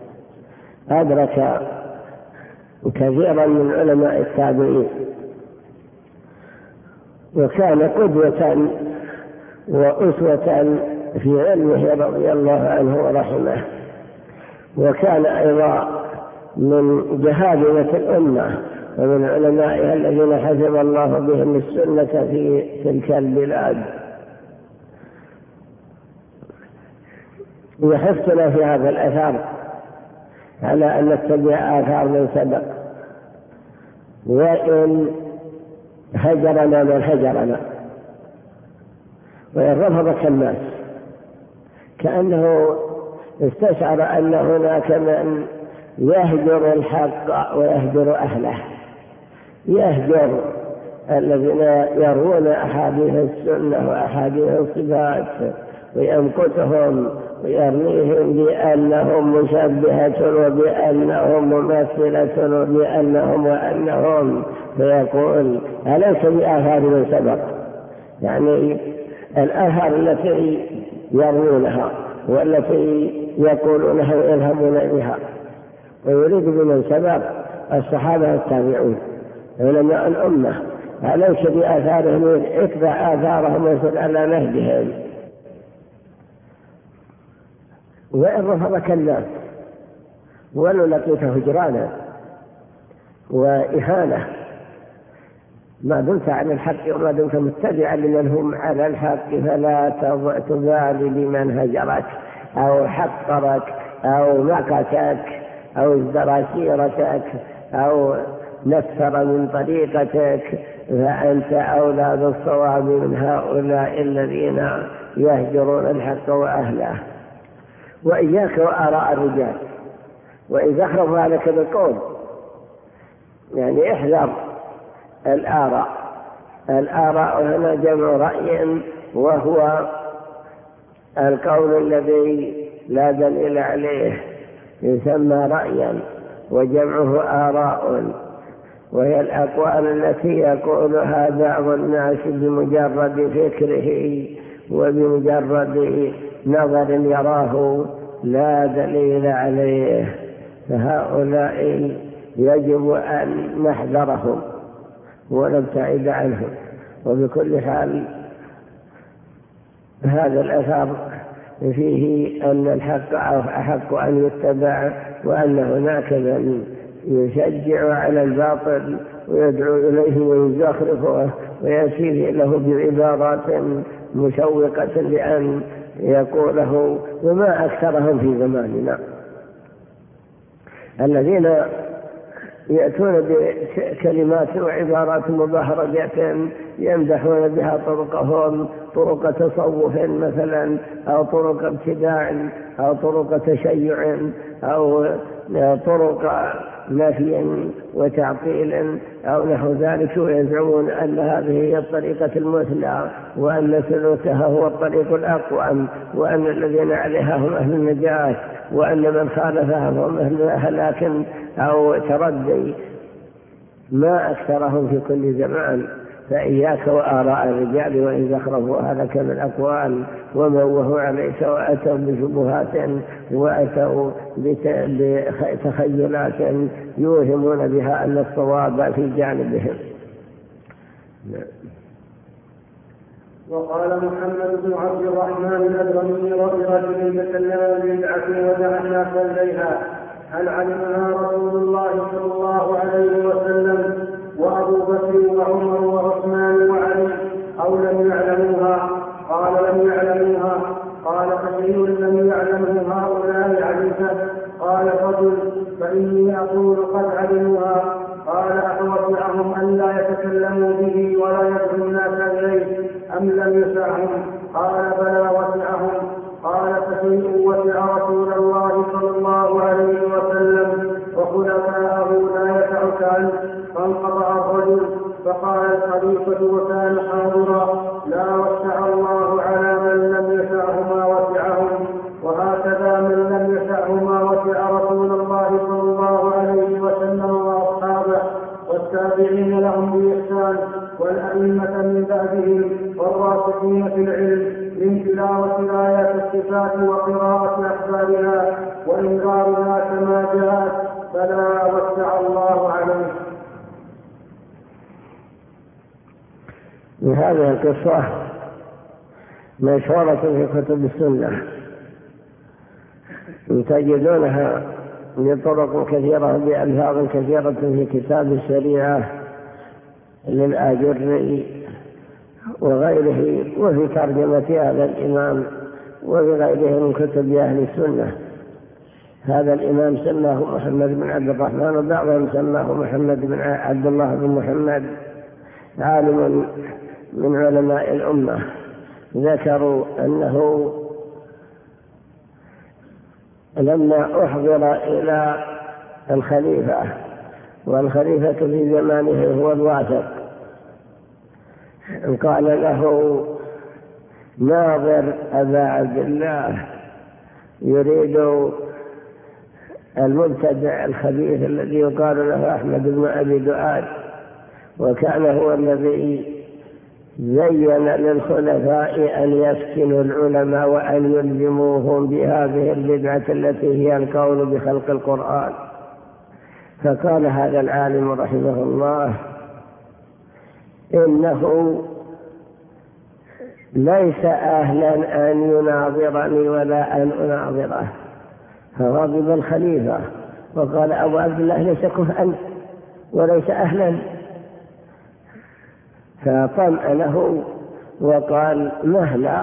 أدرك كثيرا من علماء التابعين، وكان قدوة وأسوة في علمه رضي الله عنه ورحمه، وكان أيضا من جهابذة الأمة ومن علمائها الذين حفظ الله بهم السنة في تلك البلاد. يحثنا في هذا الأثار على أن نتبع آثار من سبق، وإن هجرنا من هجرنا، وإن رفضك الناس، كأنه استشعر أن هناك من يهجر الحق ويهجر أهله، يهجر الذين يروون أحاديث السنة وأحاديث الصفات ويمقتهم ويرميهم بأنهم مشبهة وبأنهم ممثلة وبأنهم وأنهم، فيقول أليس بآثار من سبق، يعني الآثار التي يروونها والتي يقولونها ويذهبون بها، ويريد بمن سبق الصحابة التابعون علماء الأمة، أليس بآثارهم، اتبع آثارهم وسل على نهجهم. وإن رفضك الناس ولو لقيت هجرانا وإهانة، ما دمت على الحق وما دمت متبعا لمن هم على الحق، فلا تبالي بمن هجرك أو حقرك أو مقتك أو ازدرى سيرتك أو نفر من طريقتك، فأنت أولى بالصواب من هؤلاء الذين يهجرون الحق وأهله. وإياك وآراء الرجال وإن زخرف ذلك بالقول، يعني احذر الآراء. الآراء هنا جمع رأي، وهو القول الذي لا دليل عليه يسمى رأيا، وجمعه آراء، وهي الأقوال التي يقولها بعض الناس بمجرد فكره وبمجرد نظر يراه لا دليل عليه، فهؤلاء يجب أن نحذرهم ونبتعد عنهم. وبكل حال هذا الأثر فيه أن الحق أحق أن يتبع، وأن هناك من يشجع على الباطل ويدعو إليه ويزخرفه ويأتي له بعبارات مشوقة لأن يقوله، وما أكثرهم في زماننا الذين يأتون بكلمات وعبارات مبهرجة يمدحون بها طرقهم، طرق تصوف مثلا، أو طرق ابتداع، أو طرق تشيع، أو طرق نفي وتعطيل أو نحو ذلك، ويزعمون أن هذه هي الطريقة المثلى، وأن سلوكها هو الطريق الأقوم، وأن الذين عليها هم أهل النجاة، وأن من خالفها هم أهل هلاك أو تردي. ما أكثرهم في كل زمان. فإياك وآراء الرجال وإن زخرفوا هلك من الأقوال وموهوا عليك وأتوا بشبهات وأتوا بتخيلات يوهمون بها أن الصواب في جانبهم. وقال محمد بن عبد الرحمن الأدرمي رجل تكلم بالبدعة ودعا الناس إليها، هل علمها رسول الله صلى الله عليه وسلم وأبو بكر وعمر وعثمان وعلي أو لم يعلموها؟ قال لم يعلموها. قال فشيء لم يعلمه هؤلاء علمته؟ قال رجل فإني أقول قد علموها. قال أفوسعهم أن لا يتكلموا به ولا يدعو الناس إليه أم لم يسعهم؟ قال بلى وسعهم. قال فشيء وسع رسول الله صلى الله عليه وسلم وخلفاءه لا يسعك عنه. فانقطع الرجل فقال الخليفة وكان حاضرا لا وسع الله على من لم يسعه ما وسعهم. وهكذا من لم يسعه ما وسع رسول الله صلى الله عليه وسلم وأصحابه والتابعين لهم بإحسان والأئمة من بعدهم والراسخين في العلم من تلاوة آيات الصفات وقراءة أخبارها وإنكارها كما جاءت فلا وسع الله عليه. هذه القصة مشهورة في كتب السنة تجدونها بطرق كثيرة بألفاظ كثيرة في كتاب الشريعة للآجري وغيره وفي ترجمة هذا الإمام وفي غيره من كتب أهل السنة. هذا الإمام سماه محمد بن عبد الرحمن وبعضهم سماه محمد بن عبد الله بن محمد، عالم من علماء الأمة. ذكروا أنه لما أحضر إلى الخليفة والخليفة في زمانه هو الواثق قال له ناظر أبا عبد الله يريد المبتدع الخبيث الذي يقال له أحمد بن أبي دؤاد، وكان هو الذي زين للخلفاء أن يفتنوا العلماء وأن يلزموهم بهذه البدعة التي هي القول بخلق القرآن. فقال هذا العالم رحمه الله إنه ليس أهلا أن يناظرني ولا أن أناظره. فغضب الخليفة وقال أبو عبد الله ليس كفءا وليس أهلا، فطمأنه وقال مهلا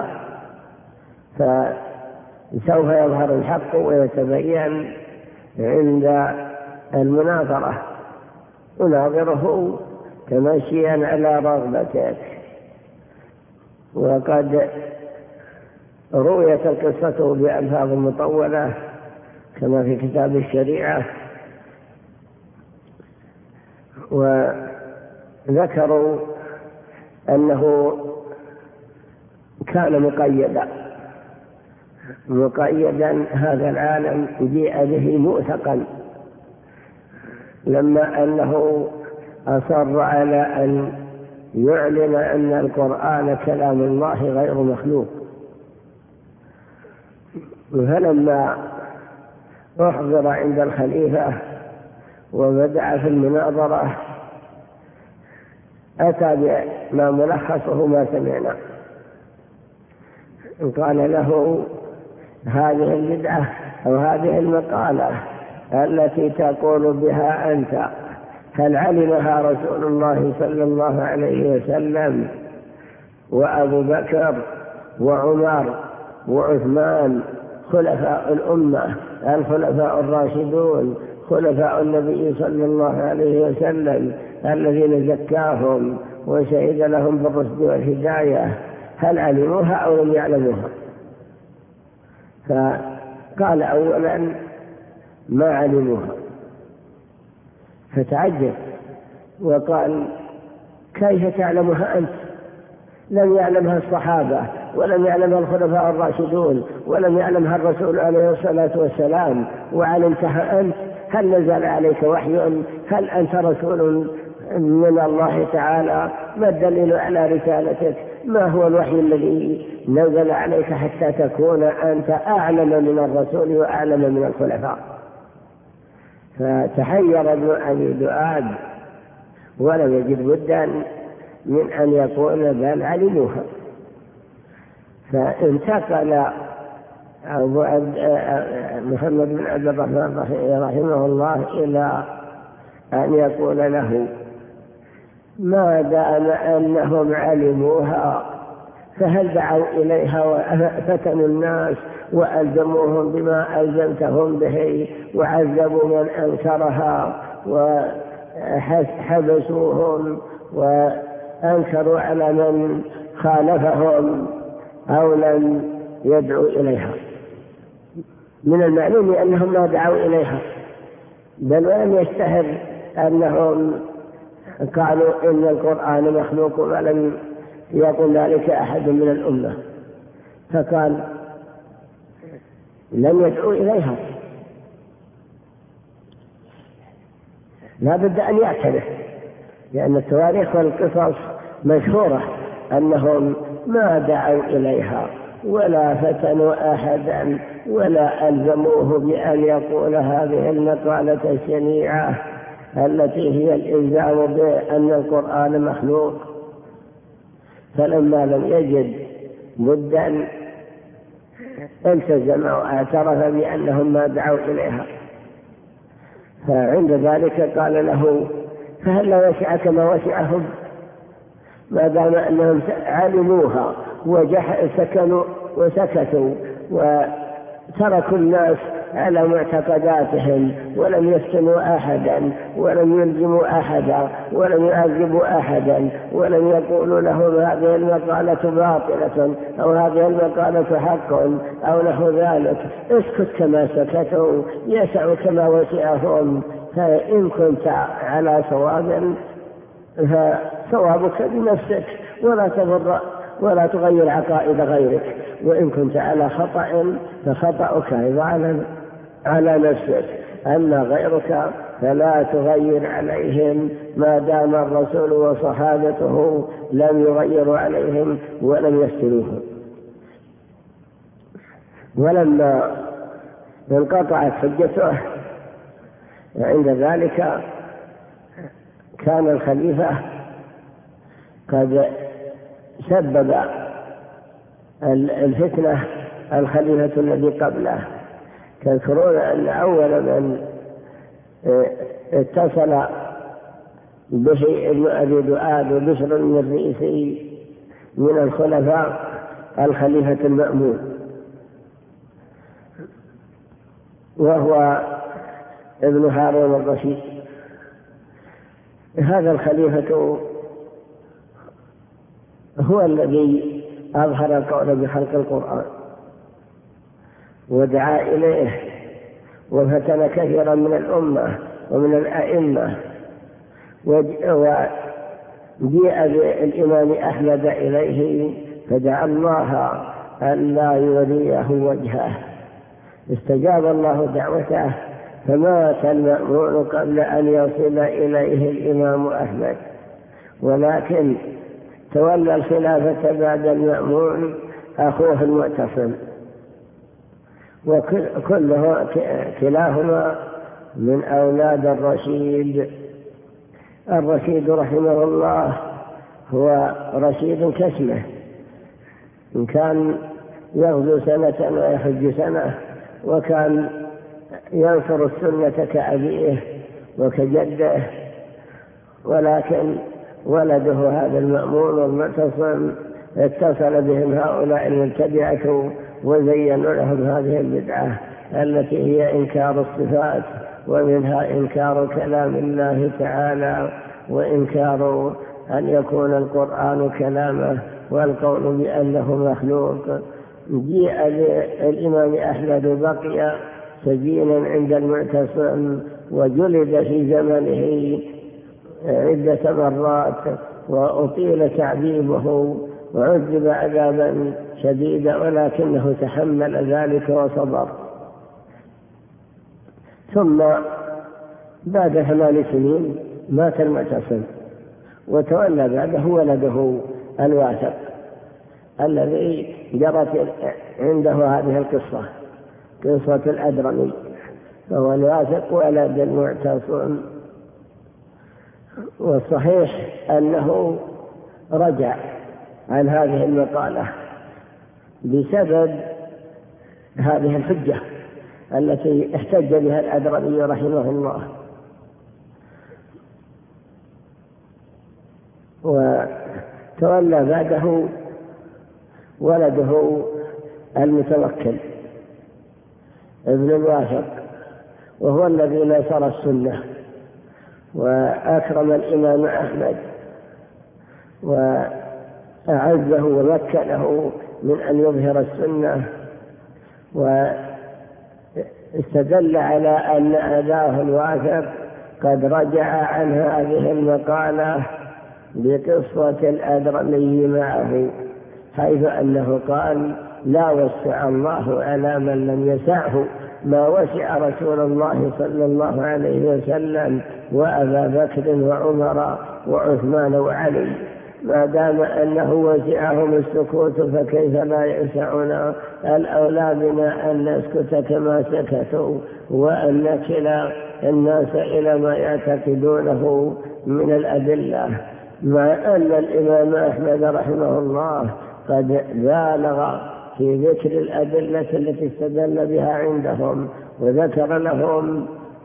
فسوف يظهر الحق ويتبين عند المناظرة، أناظره تمشيا على رغبتك. وقد رويت القصة بألفاظ مطولة كما في كتاب الشريعة، وذكروا أنه كان مقيدا مقيدا هذا العالم جيء به مؤثقا لما أنه أصر على أن يعلن أن القرآن كلام الله غير مخلوق. فلما أحضر عند الخليفة وبدأ في المناظرة أتى بما ملخصه ما سمعنا. قال له هذه البدعة أو هذه المقالة التي تقول بها أنت هل علمها رسول الله صلى الله عليه وسلم وأبو بكر وعمر وعثمان خلفاء الأمة الخلفاء الراشدون خلفاء النبي صلى الله عليه وسلم الذين زكاهم وشهد لهم بالرشد والهداية، هل علموها أو لم يعلموها؟ فقال أولا ما علموها، فتعجب وقال كيف تعلمها أنت؟ لم يعلمها الصحابة ولم يعلمها الخلفاء الراشدون ولم يعلمها الرسول عليه الصلاة والسلام وعلمتها أنت؟ هل نزل عليك وحي؟ هل أنت رسول من الله تعالى؟ ما الدليل على رسالتك؟ ما هو الوحي الذي نزل عليك حتى تكون أنت أعلم من الرسول وأعلم من الخلفاء؟ فتحير ابن أبي دؤاد ولم يجد بدا من أن يقول بل علموها. فانتقل أبو عبد محمد بن عبد الرحمن رحمه الله إلى أن يقول له: ما دام أنهم علموها فهل دعوا إليها وفتنوا الناس وألزموهم بما ألزمتهم به وعذبوا من أنكرها وحبسوهم وأنكروا على من خالفهم أو لم يدعوا إليها؟ من المعلوم أنهم ما دعوا إليها، بل ولم يشتهر أنهم قالوا إن القرآن مخلوق ولم يقل ذلك أحد من الأمة، فقال لم يدعوا إليها. لا بد أن يعترف، لأن التواريخ والقصص مشهورة أنهم ما دعوا إليها ولا فتنوا أحدا ولا ألزموه بأن يقول هذه المقالة الشنيعة التي هي الإلزام بأن القرآن مخلوق. فلما لم يجد بدا التزم واعترف بأنهم ما دعوا إليها، فعند ذلك قال له: فهل لا وسعك ما وسعهم؟ ما دام أنهم علموها وسكنوا وسكتوا وتركوا الناس على معتقداتهم ولم يفتنوا أحدا ولم يلزموا أحدا ولم يعذبوا أحدا ولم يقولوا لهم هذه المقالة باطلة أو هذه المقالة حق أو نحو ذلك، اسكت كما سكتوا يسع كما وسعهم. فإن كنت على صواب فصوابك بنفسك ولا تضر ولا تغير عقائد غيرك، وإن كنت على خطأ فخطأك أيضا على نفسك. أما غيرك فلا تغير عليهم ما دام الرسول وصحابته لم يغيروا عليهم ولم يفتنوهم. ولما انقطعت حجته عند ذلك كان الخليفة قد سبب الفتنة الخليفة الذي قبله. تذكرون أن أول من اتصل به ابن أبي دؤاد وبشر الرئيسي من الخلفاء الخليفة المأمون، وهو ابن هارون الرشيد. هذا الخليفة هو الذي أظهر القول بخلق القرآن ودعا إليه وفتن كثيرا من الأمة ومن الأئمة، وجيء بالإمام أحمد إليه فدعا الله أن لا يوليه وجهه، استجاب الله دعوته فمات المأمون قبل أن يصل إليه الإمام أحمد، ولكن تولى الخلافة بعد المأمون أخوه المعتصم، وكله كلاهما من أولاد الرشيد. الرشيد رحمه الله هو رشيد كاسمه، إن كان يغزو سنة ويحج سنة، وكان ينصر السنة كأبيه وكجده، ولكن ولده هذا المأمون والمعتصم اتصل بهم هؤلاء المبتدعة وزينوا لهم هذه البدعة التي هي إنكار الصفات، ومنها إنكار كلام الله تعالى وإنكار أن يكون القرآن كلامه والقول بأنه مخلوق. جيء الإمام أحمد بقي سجينا عند المعتصم وجلد في زمنه عدة مرات وأطيل تعذيبه وعذب عذابا شديدا، ولكنه تحمل ذلك وصبر. ثم بعد ثمان سنين مات المعتصم، وتولى بعده ولده الواثق الذي جرت عنده هذه القصة، قصة الأدرمي، فهو الواثق ولد المعتصم. والصحيح أنه رجع عن هذه المقالة بسبب هذه الحجة التي احتج بها الأدرمي رحمه الله. وتولى بعده ولده المتوكل ابن الوافق، وهو الذي نصر السنة وأكرم الإمام أحمد وأعزه ومكنه من أن يظهر السنة، واستدل على أن أباه الوافق قد رجع عن هذه المقالة بقصة الأدرمي معه، حيث أنه قال: لا وسع الله على من لم يسعه ما وسع رسول الله صلى الله عليه وسلم وأبا بكر وعمر وعثمان وعلي، ما دام أنه وسعهم السكوت فكيف لا يسعنا؟ الأولى بنا أن نسكت كما سكتوا، وأن نكل الناس إلى ما يعتقدونه من الأدلة، مع أن الإمام أحمد رحمه الله قد بالغ في ذكر الأدلة التي استدل بها عندهم، وذكر لهم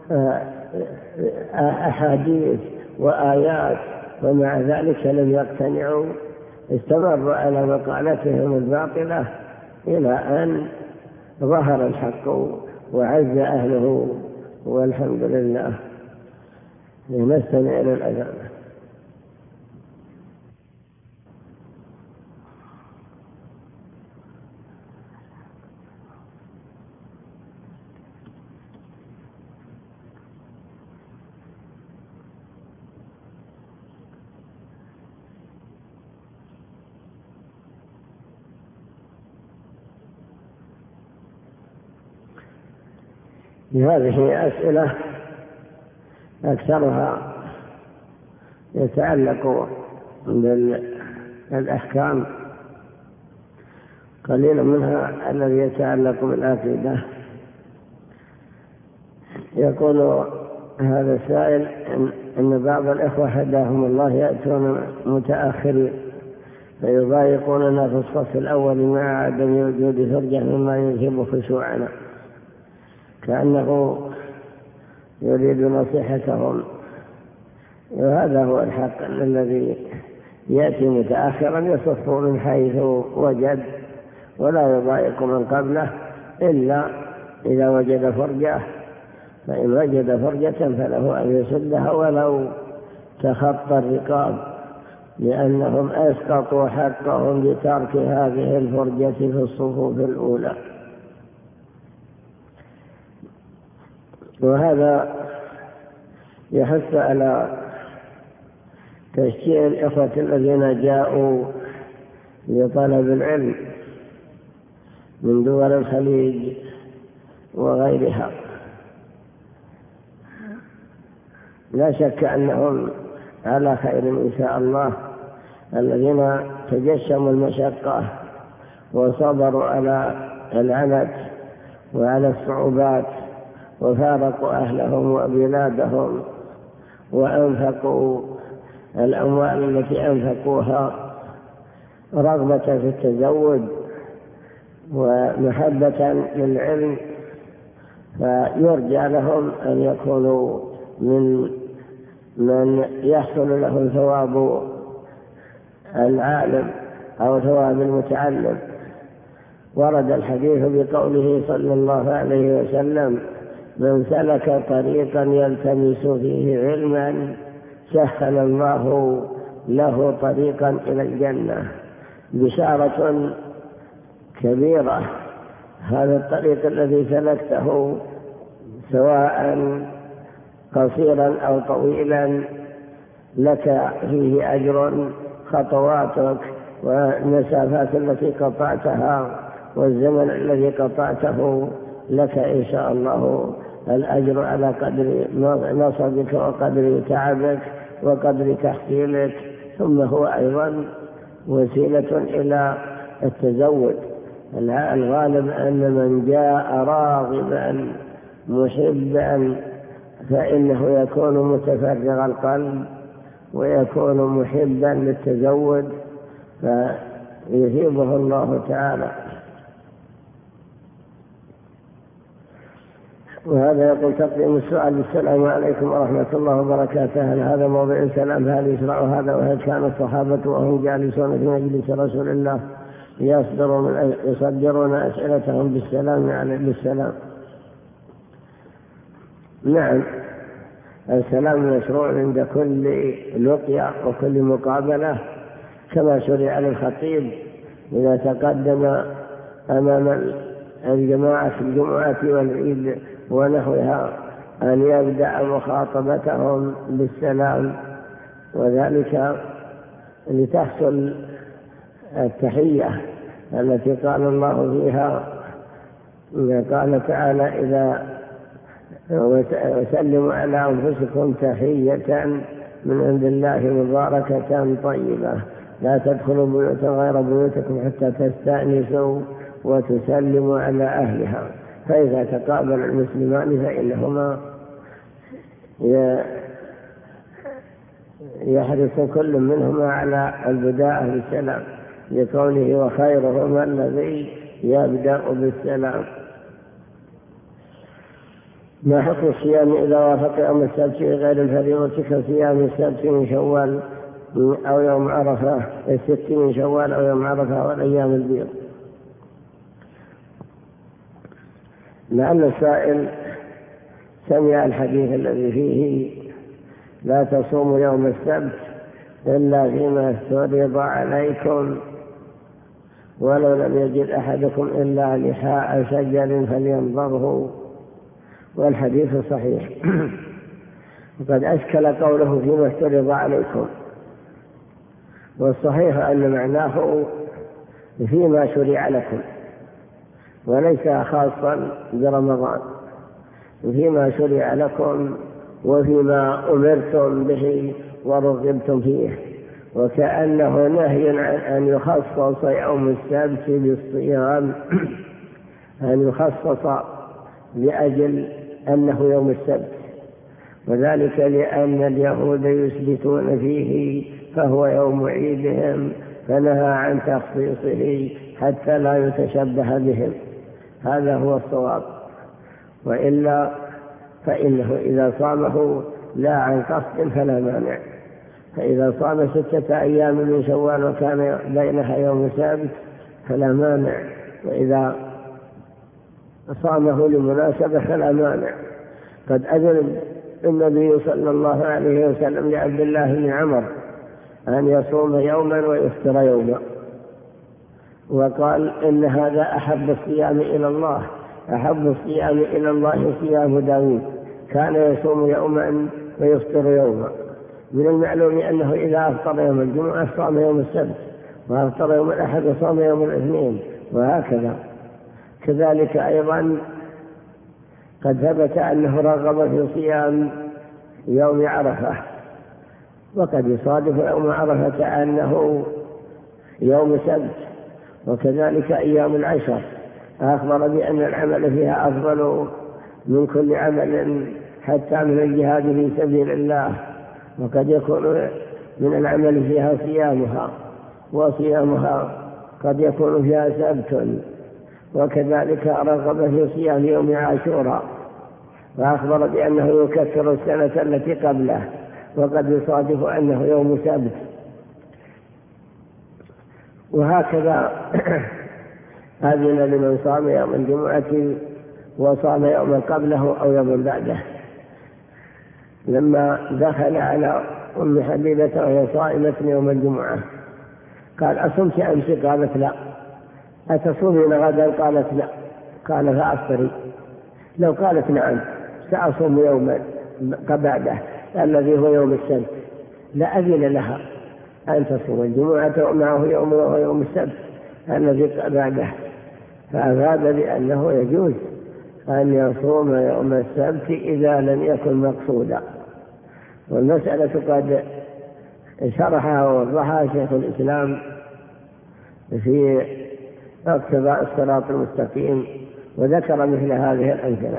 أحاديث وآيات، ومع ذلك لم يقتنعوا، استمروا على مقالتهم الباطلة إلى أن ظهر الحق وعز أهله، والحمد لله. نستمع إلى الأذان. هذه أسئلة أكثرها يتعلق بالأحكام، قليل منها الذي يتعلق بالعقيدة. يقول هذا السائل إن بعض الإخوة هداهم الله يأتون متأخرين فيضايقوننا في الصف الأول مع عدم وجود فرجة مما يذهب خشوعنا، كأنه يريد نصيحتهم. وهذا هو الحق، أن الذي يأتي متأخرا يصف من حيث وجد ولا يضايق من قبله إلا إذا وجد فرجة، فإن وجد فرجة فله أن يسدها ولو تخطى الرقاب، لأنهم أسقطوا حقهم بترك هذه الفرجة في الصفوف الأولى. وهذا يحث على تشجيع الإخوة الذين جاءوا لطلب العلم من دول الخليج وغيرها. لا شك أنهم على خير إن شاء الله، الذين تجشموا المشقة وصبروا على العنت وعلى الصعوبات وفارقوا أهلهم وبلادهم وأنفقوا الأموال التي أنفقوها رغبة في التزود ومحبة للعلم، فيرجى لهم أن يكونوا من من يحصل له ثواب العالم أو ثواب المتعلم. ورد الحديث بقوله صلى الله عليه وسلم: من سلك طريقا يلتمس فيه علما سهل الله له طريقا إلى الجنة. بشارة كبيرة، هذا الطريق الذي سلكته سواء قصيرا أو طويلا لك فيه أجر، خطواتك والمسافات التي قطعتها والزمن الذي قطعته لك إن شاء الله الأجر على قدر نصبك وقدر تعبك وقدر تحصيلك. ثم هو أيضا وسيلة إلى التزود. الغالب أن من جاء راغبا محبا فإنه يكون متفرغ القلب ويكون محبا للتزود، فيثيبه الله تعالى. وهذا يقول تقديم السؤال: السلام عليكم ورحمة الله وبركاته، هل هذا موضع السلام؟ هل يشرع هذا؟ وهل كان الصحابة وهم جالسون في مجلس رسول الله يصدرون يصدرون أسئلتهم بالسلام يعني بالسلام؟ نعم، السلام مشروع عند كل لقيا وكل مقابلة، كما شرع للخطيب إذا تقدم أمام الجماعة في الجمعة والعيد ونحوها أن يبدأ مخاطبتهم بالسلام، وذلك لتحصل التحية التي قال الله فيها، قال تعالى: إذا وسلموا على أنفسكم تحية من عند الله مباركة طيبة، لا تدخلوا بيوتا غير بيوتكم حتى تستأنسوا وتسلموا على أهلها. فإذا تقابل المسلمان فإنهما يحرص كل منهما على البداء بالسلام لكونه وخيرهما الذي يبدأ بالسلام. ما حكم الصيام إذا وافق يوم السبت غير الفريضة كصيام السبت من شوال أو يوم عرفة، الست من شوال أو يوم عرفة والأيام البيض؟ لأن السائل سمع الحديث الذي فيه: لا تصوموا يوم السبت إلا فيما افترض عليكم، ولو لم يجد أحدكم إلا لحاء شجر فلينظره، والحديث صحيح. وقد أشكل قوله فيما افترض عليكم، والصحيح أن معناه فيما شرع لكم، وليس خاصا برمضان، فيما شرع لكم وفيما أمرتم به ورغبتم فيه، وكأنه نهي عن أن يخصص يوم السبت بالصيام، أن يخصص لأجل أنه يوم السبت، وذلك لأن اليهود يثبتون فيه فهو يوم عيدهم، فنهى عن تخصيصه حتى لا يتشبه بهم. هذا هو الصواب، وإلا فإنه إذا صامه لا عن قصد فلا مانع. فإذا صام ستة أيام من شوال وكان بينها يوم سبت فلا مانع، وإذا صامه لمناسبة فلا مانع. قد أذن النبي صلى الله عليه وسلم لعبد الله بن عمر أن يصوم يوما ويفطر يوما، وقال: إن هذا أحب الصيام إلى الله، أحب الصيام إلى الله صيام داود، كان يصوم يوما ويفطر يوما. من المعلوم أنه إذا أفطر يوم الجمعة صام يوم السبت، وأفطر يوم الأحد وصام يوم الاثنين، وهكذا. كذلك أيضا قد ثبت أنه رغب في صيام يوم عرفة، وقد يصادف يوم عرفة أنه يوم سبت، وكذلك أيام العشر أخبر بأن العمل فيها أفضل من كل عمل حتى من الجهاد في سبيل الله، وقد يكون من العمل فيها صيامها، وصيامها قد يكون فيها سبت. وكذلك رغب في صيام يوم عاشوراء، وأخبر بأنه يكفر السنة التي قبله، وقد يصادف أنه يوم سبت. وهكذا أذن لمن صام يوم الجمعة وصام يوما قبله أو يوم بعده. لما دخل على أم حبيبة وهي صائمة يوم الجمعة قال: أصمت أمس؟ قالت: لا. أتصومين غدا؟ قالت: لا. قال: فأفطري. لو قالت: نعم سأصوم يوما بعده الذي هو يوم السبت، لأذن لها أن تصوم الجمعة ومعه يوم وهو يوم السبت الذي بعده، فأفاد بأنه يجوز أن يصوم يوم السبت إذا لم يكن مقصودا. والمسألة قد شرحها ووضحها شيخ الإسلام في اقتضاء الصراط المستقيم، وذكر مثل هذه الأمثلة.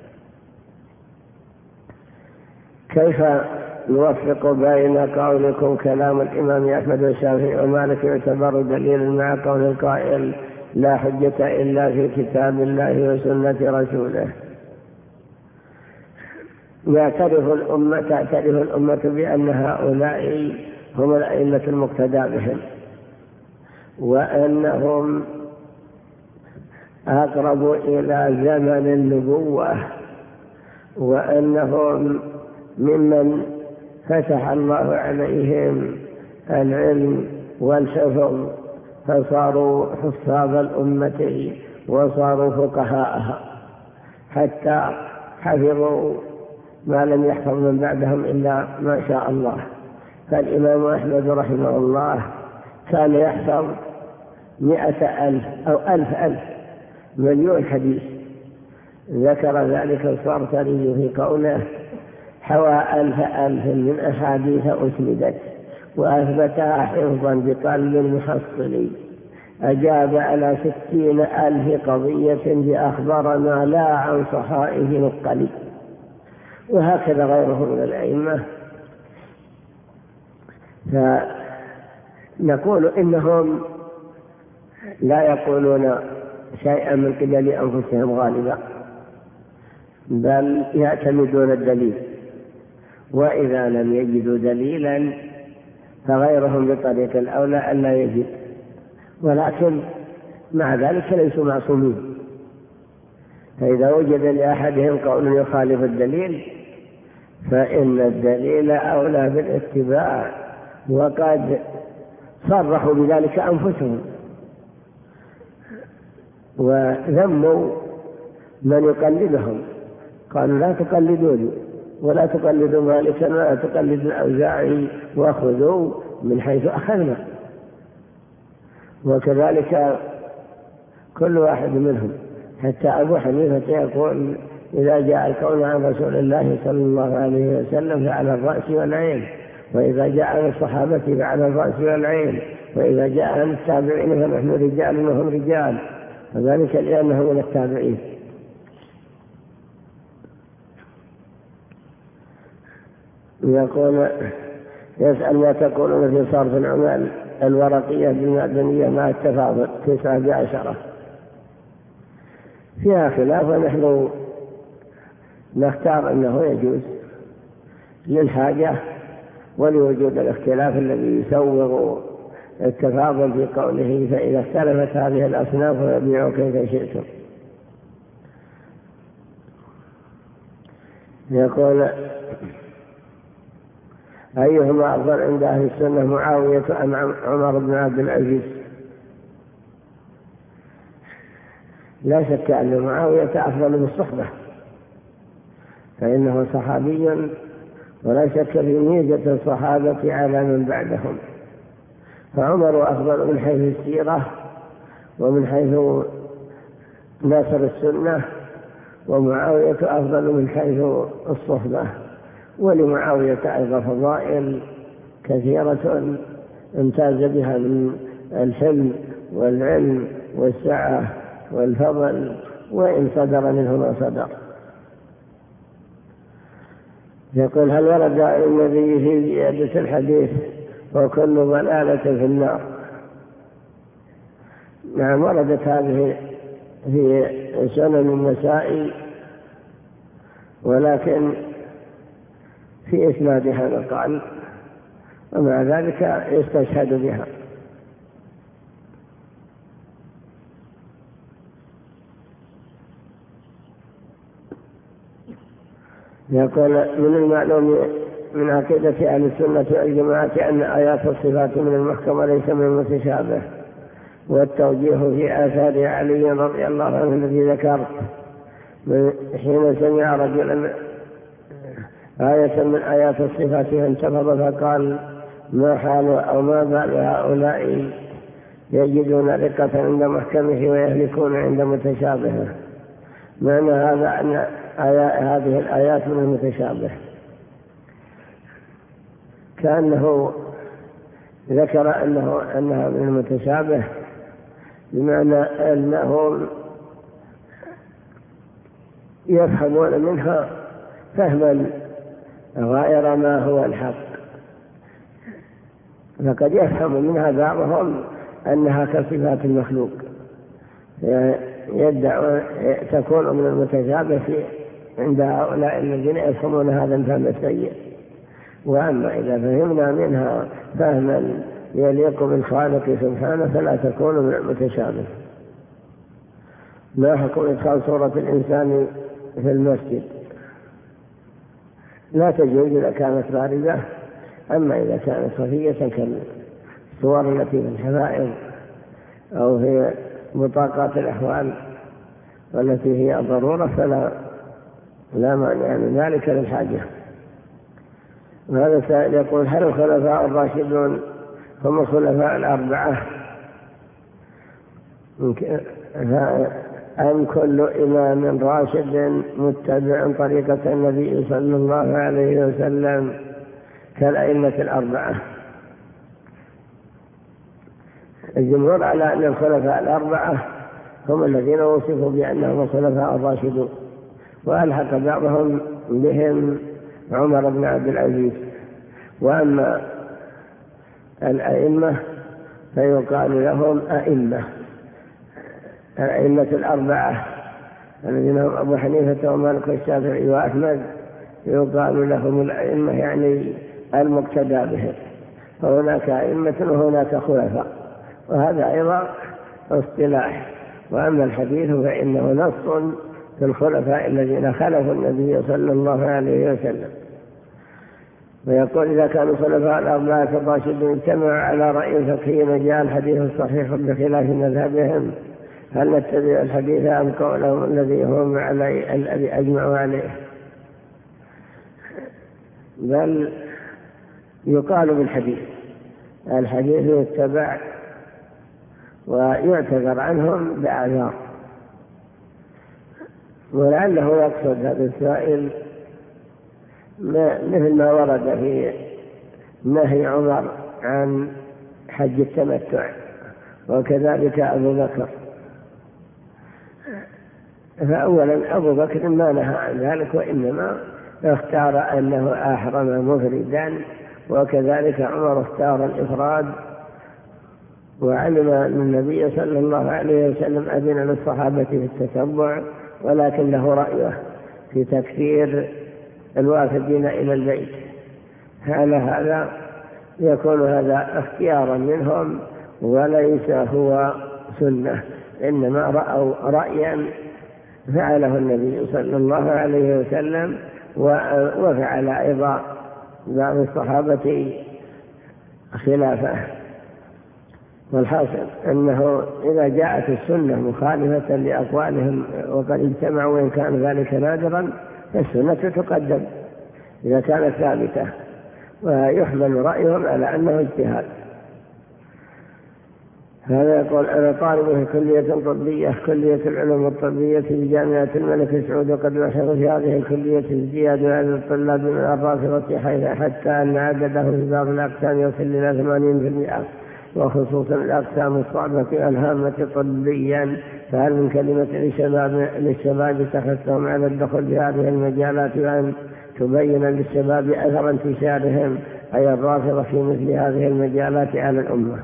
كيف نوفق بين قولكم كلام الإمام أحمد والشافعي ومالك يعتبر دليل مع قول القائل: لا حجة إلا في كتاب الله وسنة رسوله؟ يعترف الأمة تعترف الأمة بأن هؤلاء هم الأئمة المقتدى بهم، وأنهم أقرب إلى زمن النبوة، وأنهم ممن فتح الله عليهم العلم والحفظ فصاروا حفاظ الأمة وصاروا فقهاءها، حتى حفظوا ما لم يحفظ من بعدهم إلا ما شاء الله. فالإمام أحمد رحمه الله كان يحفظ مئة ألف أو ألف ألف مليون حديث، ذكر ذلك الصرصري في قوله: حوى ألف ألف من أحاديث أسندت وأثبتها حفظا بقلب محصل، أجاب على ستين ألف قضية بأخبارنا لا عن صحائف نقل. وهكذا غيره من الأئمة. فنقول إنهم لا يقولون شيئا من قبل أنفسهم غالبا، بل يعتمدون الدليل، وإذا لم يجدوا دليلا فغيرهم بطريق الأولى أن لا يجد، ولكن مع ذلك ليسوا معصومين. فإذا وجد لأحدهم قول يخالف الدليل فإن الدليل أولى بالاتباع، وقد صرحوا بذلك أنفسهم وذموا من يقلدهم، قالوا: لا تقلدوني ولا تقلدوا مالكا ولا تقلدوا الأوزاعي وأخذوا من حيث أخذنا. وكذلك كل واحد منهم، حتى أبو حنيفة يقول: إذا جاء القول عن رسول الله صلى الله عليه وسلم فعلى الرأس والعين، وإذا جاء عن الصحابة فعلى الرأس والعين، وإذا جاء عن التابعين فنحن رجال وهم رجال، وذلك لأنه من التابعين. يقول: يسأل: ما تقولون في صرف العمال الورقية بالمعدنية مع التفاضل تسعة بعشرة؟ فيها خلاف، ونحن نختار أنه يجوز للحاجة ولوجود الاختلاف الذي يسوغ التفاضل في قوله: فإذا اختلفت هذه الأصناف فبيعوا كيف شئتم. يقول: أيهما أفضل عند أهل السنة، معاوية أم عمر بن عبد العزيز؟ لا شك أن معاوية أفضل بالصحبة، فإنه صحابي، ولا شك في ميزة الصحابة على من بعدهم. فعمر أفضل من حيث السيرة ومن حيث ناصر السنة، ومعاوية أفضل من حيث الصحبة. ولمعاوية أيضا فضائل كثيرة امتاز بها من الحلم والعلم والسعة والفضل، وإن صدر منه ما صدر. يقول: هل ورد النبي في زيادة الحديث وكل ضلالة في النار؟ نعم، وردت هذه في سنن النسائي، ولكن في إسنادها نقال، ومع ذلك يستشهد بها. يقول: من المعلوم من عقيدة أهل السنة والجماعة أن آيات الصفات من المحكم وليس من المتشابه، والتوجيه في آثار علي رضي الله عنه الذي ذكرت حين سمع رجلا آية من آيات الصفات فانتفض فقال: ما حال أو ما بال هؤلاء يجدون رقة عند محكمه ويهلكون عند متشابهه؟ معنى هذا أن هذه الآيات من المتشابه، كأنه ذكر أنه أنها من المتشابه، بمعنى أنهم يفهمون منها فهما غير ما هو الحق. فقد يفهم منها بعضهم أنها كصفات المخلوق، يدعون تكون من المتشابه في عند هؤلاء الذين يفهمون هذا الفهم السيء. وأما إذا فهمنا منها فهما يليق بالخالق سبحانه فلا تكون من المتشابه. ما حكم إدخال صورة الإنسان في المسجد؟ لا تجوز إذا كانت باردة، أما إذا كانت خفية كالصور التي في الحفائظ أو في بطاقات الأحوال والتي هي ضرورة فلا لا مانع من ذلك للحاجة. وهذا السائل يقول: هل الخلفاء الراشدون هم الخلفاء الأربعة أم كل إمام راشد متبع طريقة النبي صلى الله عليه وسلم كالأئمة الأربعة؟ الجمهور على أن الخلفاء الأربعة هم الذين وصفوا بأنهم الخلفاء الراشدون، وألحق بعضهم بهم عمر بن عبد العزيز. وأما الأئمة فيقال لهم أئمة. الأئمة الأربعة الذين هم أبو حنيفة ومالك والشافعي وأحمد يقال لهم الأئمة يعني المقتدى بهم، فهناك أئمة وهناك خلفاء، وهذا أيضا اصطلاح. وأما الحديث فإنه نص في الخلفاء الذين خلفوا النبي صلى الله عليه وسلم. ويقول: إذا كانوا خلفاء الأربعة الراشدين اجتمعوا على رأي فقهي وجاء الحديث الصحيح بخلاف مذهبهم، هل نتبع الحديث أم قولهم الذي هم عليه الذي أجمعوا عليه؟ بل يقال بالحديث، الحديث يتبع ويعتذر عنهم بأعذار. ولعله يقصد هذا السائل مثل ما ورد في نهي عمر عن حج التمتع، وكذلك أبو بكر. فأولا أبو بكر ما نهى عن ذلك، وإنما اختار أنه أحرم مفردا، وكذلك عمر اختار الإفراد، وعلم أن النبي صلى الله عليه وسلم أذن للصحابة في التتبع، ولكن له رأيه في تكثير الوافدين إلى البيت. هذا هذا يكون هذا اختيارا منهم وليس هو سنة، إنما رأوا رأيا فعله النبي صلى الله عليه وسلم، وفعل أيضا بعض الصحابة خلافه. والحاصل أنه إذا جاءت السنة مخالفة لأقوالهم وقد اجتمعوا وإن كان ذلك نادرا فالسنة تقدم إذا كانت ثابتة، ويحمل رأيهم على أنه اجتهاد. هذا يقول: أنا طالب في كلية طبية، كلية العلوم الطبية في جامعة الملك سعود، وقد لاحظ في هذه الكلية ازدياد عدد الطلاب من الرافضة حيث حتى أن عدده في بعض الأقسام يصل إلى ثمانين بالمئة، وخصوصا الأقسام الصعبة الهامة طبيا. فهل من كلمة للشباب, للشباب تحثهم على الدخول في هذه المجالات، وأن تبين للشباب أثر انتشارهم أي الرافضة في مثل هذه المجالات على الأمة؟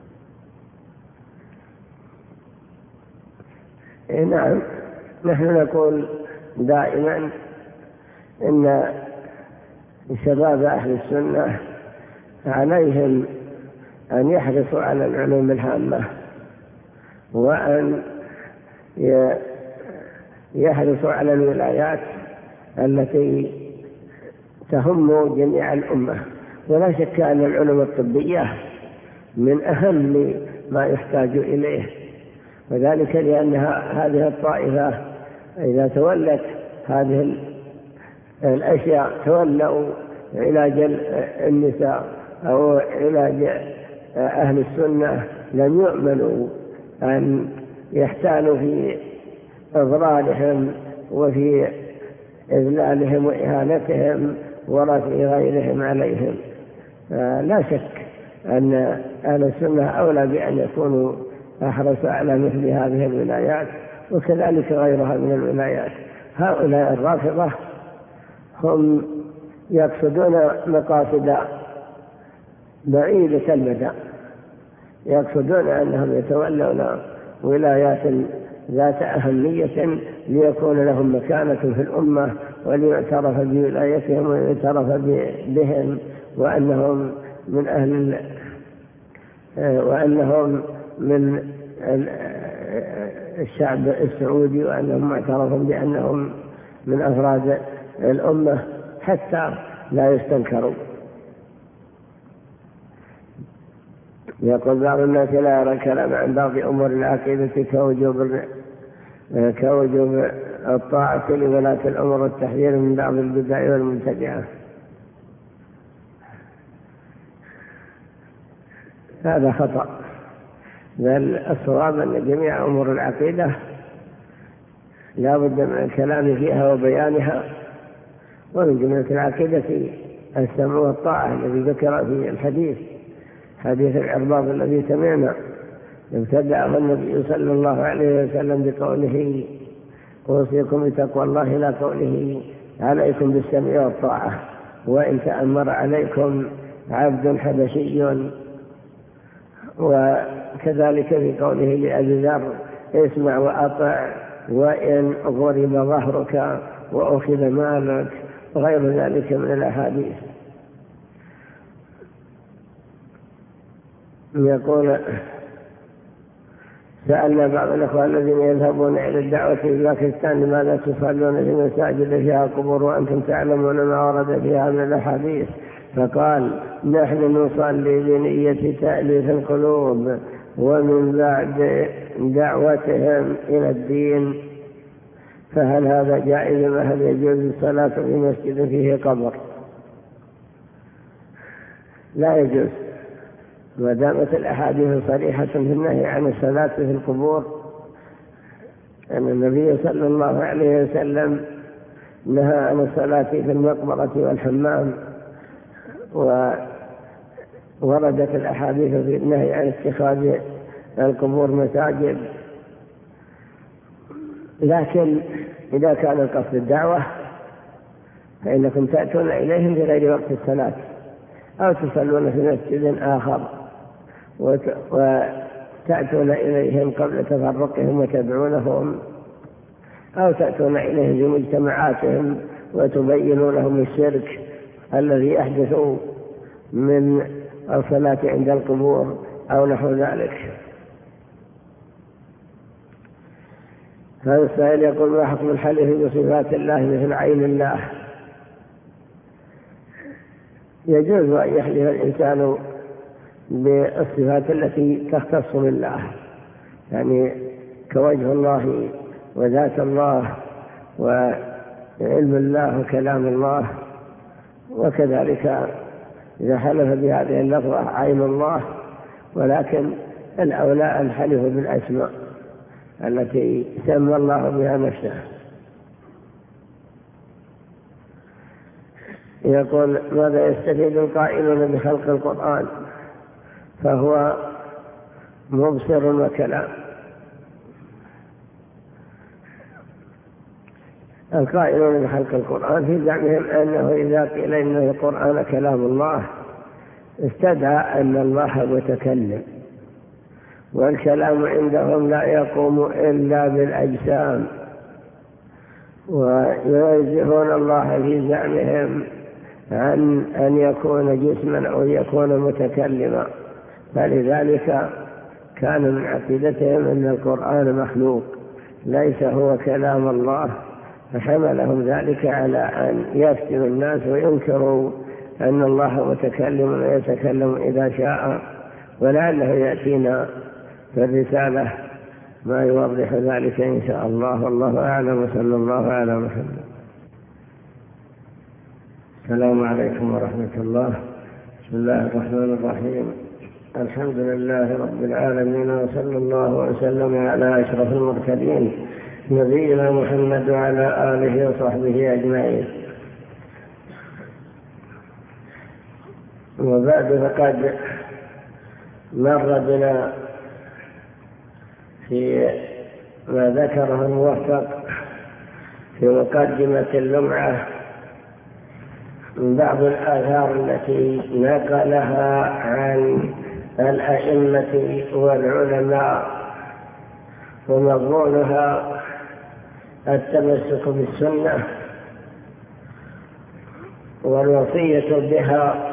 نعم، نحن نقول دائما إن شباب أهل السنة عليهم أن يحرصوا على العلوم الهامة، وأن يحرصوا على الولايات التي تهم جميع الأمة. ولا شك أن العلوم الطبية من أهم ما يحتاج إليه، وذلك لأن هذه الطائفة إذا تولت هذه الأشياء تولوا علاج النساء أو علاج أهل السنة، لم يؤمنوا أن يحتالوا في إضرارهم وفي إذلالهم وإهانتهم ورفع غيرهم عليهم. لا شك أن أهل السنة أولى بأن يكونوا أحرص على مثل هذه الولايات، وكذلك غيرها من الولايات. هؤلاء الرافضة هم يقصدون مقاصد بعيدة المدى، يقصدون أنهم يتولون ولايات ذات أهمية ليكون لهم مكانة في الأمة وليعترف بولايتهم ويعترف بهم وأنهم من أهل وأنهم من الشعب السعودي وأنهم معترفون بأنهم من أفراد الأمة حتى لا يستنكروا. يقول بعض الناس لا يرى الكلام عن بعض أمور العقيدة كوجوب كوجوب الطاعة لولاة الأمور والتحذير من بعض البدع والمبتدعة. هذا خطأ، بل الصواب أن جميع أمور العقيدة لا بد من الكلام فيها وبيانها، ومن جملة العقيدة السمع والطاعة الذي ذكر في الحديث حديث العرباض الذي سمعنا ابتدأه النبي صلى الله عليه وسلم بقوله أوصيكم بتقوى الله لا قوله عليكم بالسمع والطاعة وإن تأمر عليكم عبد حبشي، وكذلك في قوله لأبي ذر اسمع وأطع وإن غرب ظهرك وأخذ مالك وغير ذلك من الأحاديث. يقول سألنا بعض الأخوة الذين يذهبون إلى الدعوة في باكستان لماذا تصلون في مساجد فيها قبور وأنتم تعلمون ما ورد فيها من الأحاديث؟ فقال نحن نصلي بنية تأليف القلوب ومن بعد دعوتهم إلى الدين. فهل هذا جائز؟ هل يجوز الصلاة في مسجد فيه قبر؟ لا يجوز، ما دامت الأحاديث صريحة في النهي عن الصلاة في القبور. أن النبي صلى الله عليه وسلم نهى عن الصلاة في المقبرة والحمام، ووردت الأحاديث في النهي عن اتخاذ القبور مساجد. لكن إذا كان القصد الدعوة فإنكم تأتون إليهم في غير وقت الصلاة أو تصلون في مسجد آخر وتأتون إليهم قبل تفرقهم وتدعونهم، أو تأتون إليهم في مجتمعاتهم وتبينوا لهم الشرك الذي أحدثوا من الصلاة عند القبور أو نحو ذلك. هذا السائل يقول ما حكم الحلف بصفات الله مثل عين الله؟ يجوز أن يحلف الإنسان بالصفات التي تختص بالله، يعني كوجه الله وذات الله وعلم الله وكلام الله، وكذلك إذا حلف بهذه اللفظة عين الله. ولكن الأولى الحلف بالأسماء التي سمى الله بها نفسه. يقول ماذا يستفيد القائلون بخلق القرآن؟ فهو مبصر وكلام. القائلون بخلق القرآن في زعمهم أنه إذا قيل إن القرآن كلام الله استدعى أن الله متكلم، والكلام عندهم لا يقوم إلا بالأجسام، ويوجهون الله في زعمهم عن أن يكون جسما أو يكون متكلما. فلذلك كان من عقيدتهم أن القرآن مخلوق ليس هو كلام الله، فحملهم ذلك على أن يفتنوا الناس وينكروا أن الله متكلم ويتكلم إذا شاء، ولعله يأتينا في الرسالة ما يوضح ذلك إن شاء الله. والله أعلم، وصلى الله على محمد. السلام عليكم ورحمة الله. بسم الله الرحمن الرحيم. الحمد لله رب العالمين، وصلى الله وسلم على أشرف المرسلين نبينا محمد وعلى آله وصحبه أجمعين. وبعد فقد مر بنا في ما ذكره الموفق في مقدمة اللمعة من بعض الآثار التي نقلها عن الأئمة والعلماء ومضمونها التمسك بالسنة والوصية بها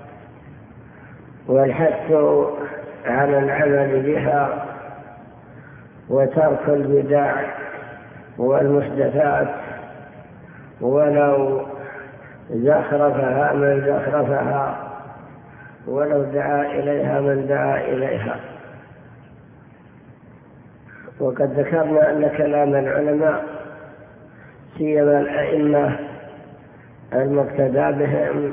والحث على العمل بها وترك البدع والمحدثات ولو زخرفها من زخرفها ولو دعا إليها من دعا إليها. وقد ذكرنا أن كلام العلماء سيما الأئمة المقتدى بهم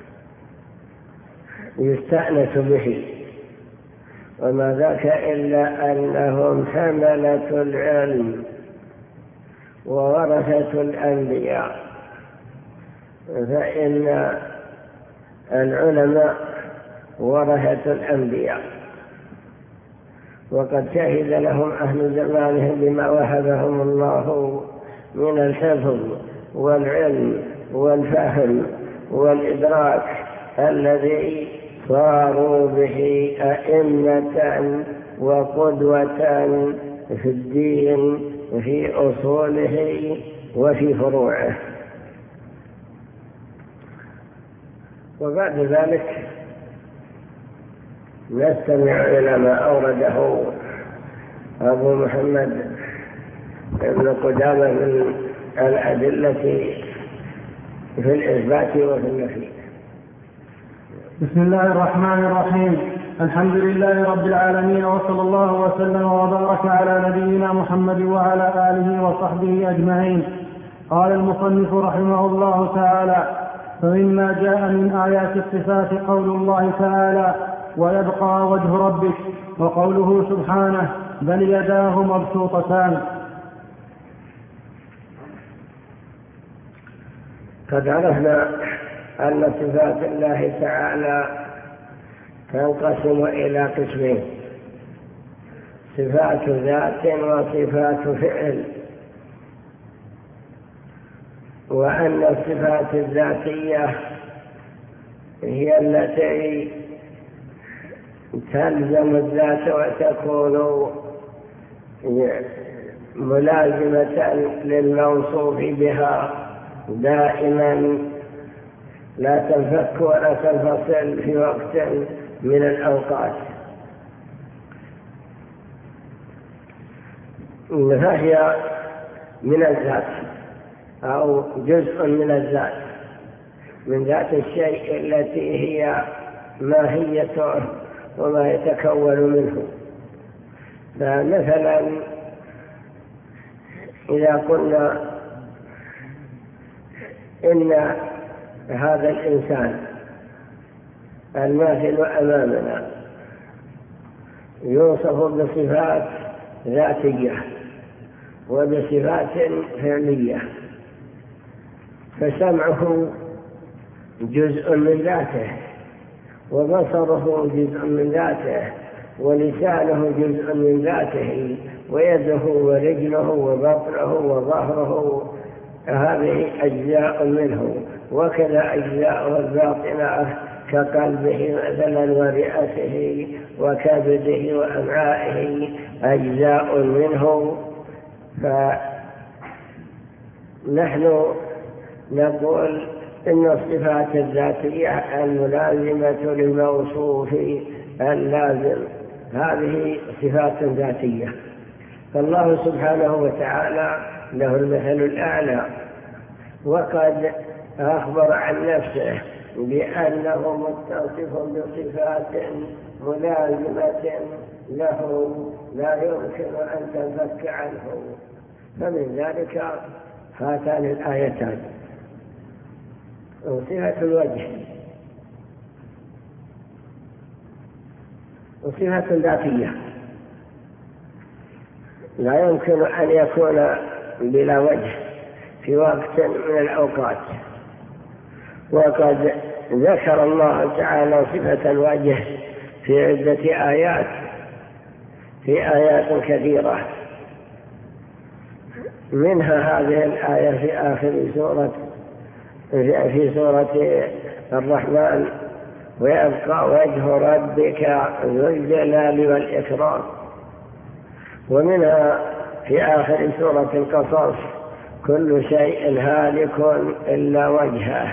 يستأنس به، وما ذاك إلا أنهم حملة العلم وورثة الأنبياء، فإن العلماء ورثة الأنبياء، وقد شهد لهم أهل زمانهم بما وهبهم الله من الحفظ والعلم والفهم والإدراك الذي صاروا به أئمة وقدوة في الدين في أصوله وفي فروعه. وبعد ذلك نستمع إلى ما أورده أبو محمد ابن قدامة من الأدلة في الإثبات وفي النفي. بسم الله الرحمن الرحيم. الحمد لله رب العالمين، وصلى الله وسلم وبارك على نبينا محمد وعلى آله وصحبه أجمعين. قال المصنف رحمه الله تعالى: فمما جاء من آيات الصفات قول الله تعالى: ويبقى وجه ربك، وقوله سبحانه: بل يداه مبسوطتان. قد عرفنا أن صفات الله تعالى تنقسم إلى قسمين: صفات ذات وصفات فعل، وأن الصفات الذاتية هي التي تلزم الذات وتكون ملازمة للموصوف بها دائما لا تنفك ولا تنفصل في وقت من الأوقات، فهي من الذات أو جزء من الذات، من ذات الشيء التي هي ماهيته وما يتكون منه. فمثلا إذا قلنا إن هذا الإنسان الماثل أمامنا يوصف بصفات ذاتية وبصفات فعلية، فسمعه جزء من ذاته، وبصره جزء من ذاته، ولسانه جزء من ذاته، ويده ورجله وبطنه وظهره هذه أجزاء منه، وكذا أجزاء الباطنة كقلبه مثلا ورئته وكبده وأمعائه أجزاء منه. فنحن نقول إن الصفات الذاتية الملازمة للموصوف اللازم هذه صفات ذاتية. فالله سبحانه وتعالى له المثل الأعلى، وقد أخبر عن نفسه بأنه متصف بصفات ملازمة له لا يمكن أن تنفك عنه. فمن ذلك هاتان الآيتان: صفة الوجه وصفة ذاتية لا يمكن أن يكون بلا وجه في وقت من الأوقات. وقد ذكر الله تعالى صفة الوجه في عدة آيات في آيات كثيرة، منها هذه الآية في آخر سورة في سورة الرحمن: ويبقى وجه ربك ذو الجلال والإكرام. ومنها في آخر سورة القصص كل شيء هالك إلا وجهه.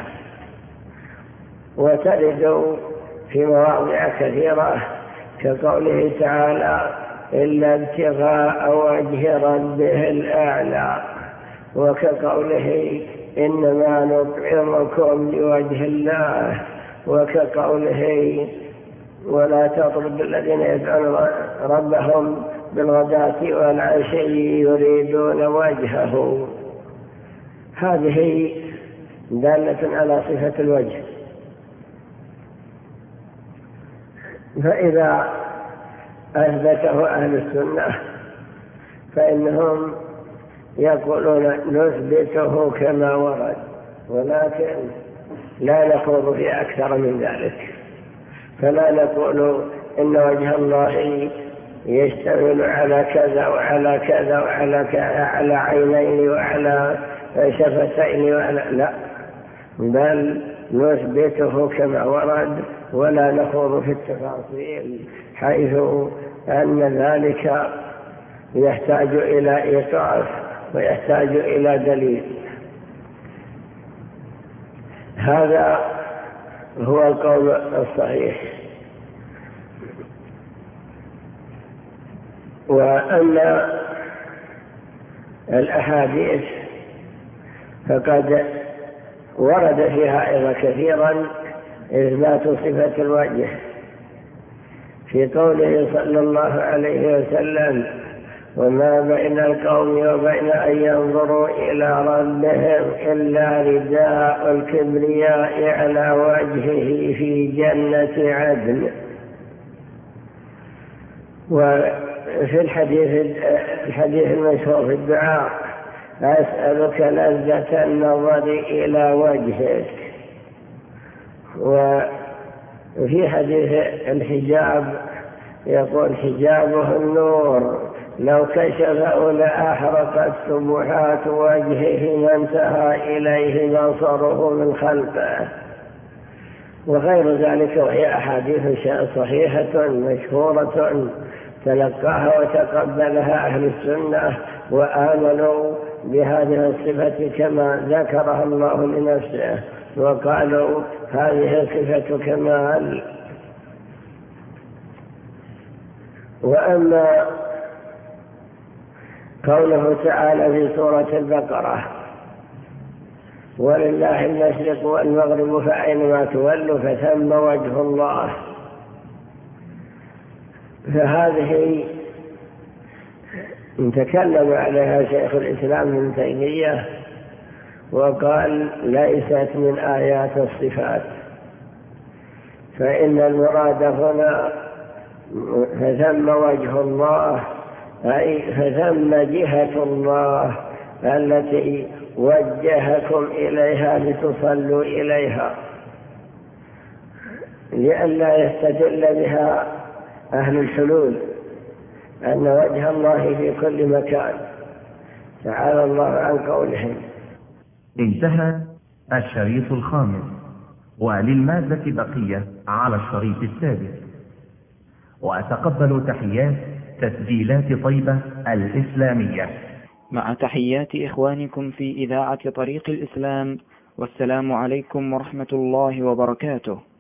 وترد في مواضع كثيرة كقوله تعالى إلا ابتغاء وجه ربه الأعلى، وكقوله إنما نطعمكم لوجه الله، وكقوله ولا تطرد الذين يدعون ربهم بالغداة والعشي يريدون وجهه. هذه دالة على صفة الوجه. فإذا أثبته أهل السنة فإنهم يقولون نثبته كما ورد، ولكن لا نخوض في أكثر من ذلك. فلا نقول إن وجه الله يشتمل على كذا وعلى كذا وعلى كذا، على عينين وعلى شفتين وعلى لا، بل نثبته كما ورد ولا نخوض في التفاصيل، حيث أن ذلك يحتاج إلى إيقاف ويحتاج إلى دليل. هذا هو القول الصحيح. وأما الأحاديث فقد ورد فيها أيضا كثيرا إثبات صفة الوجه، في قوله صلى الله عليه وسلم وما بين القوم وبين أن ينظروا إلى ربهم إلا رداء الكبرياء على وجهه في جنة عدن. وفي الحديث الحديث المشهور في الدعاء أسألك لذة النظر إلى وجهك. وفي حديث الحجاب يقول حجابه النور لو كشفه لأحرقت سبحات وجهه ما انتهى إليه بصره من خلفه، وغير ذلك. وهي أحاديث صحيحة مشهورة تلقاها وتقبلها أهل السنة وآمنوا بهذه الصفة كما ذكرها الله لنفسه، وقالوا هذه صفة كمال. وأما قوله تعالى في سورة البقرة ولله المشرق والمغرب فأينما تولوا فثم وجه الله، فهذه تكلم عليها شيخ الإسلام ابن تيمية وقال ليست من آيات الصفات، فإن المراد هنا فثم وجه الله أي فثم جهة الله التي وجهكم إليها لتصلوا إليها، لئلا يستدل بها أهل الحلول أن وجه الله في كل مكان، تعالى الله عن قولهم. انتهى الشريط الخامس، وللمادة بقية على الشريط السادس. وأتقبل تحيات تسجيلات طيبة الإسلامية مع تحيات إخوانكم في إذاعة طريق الإسلام، والسلام عليكم ورحمة الله وبركاته.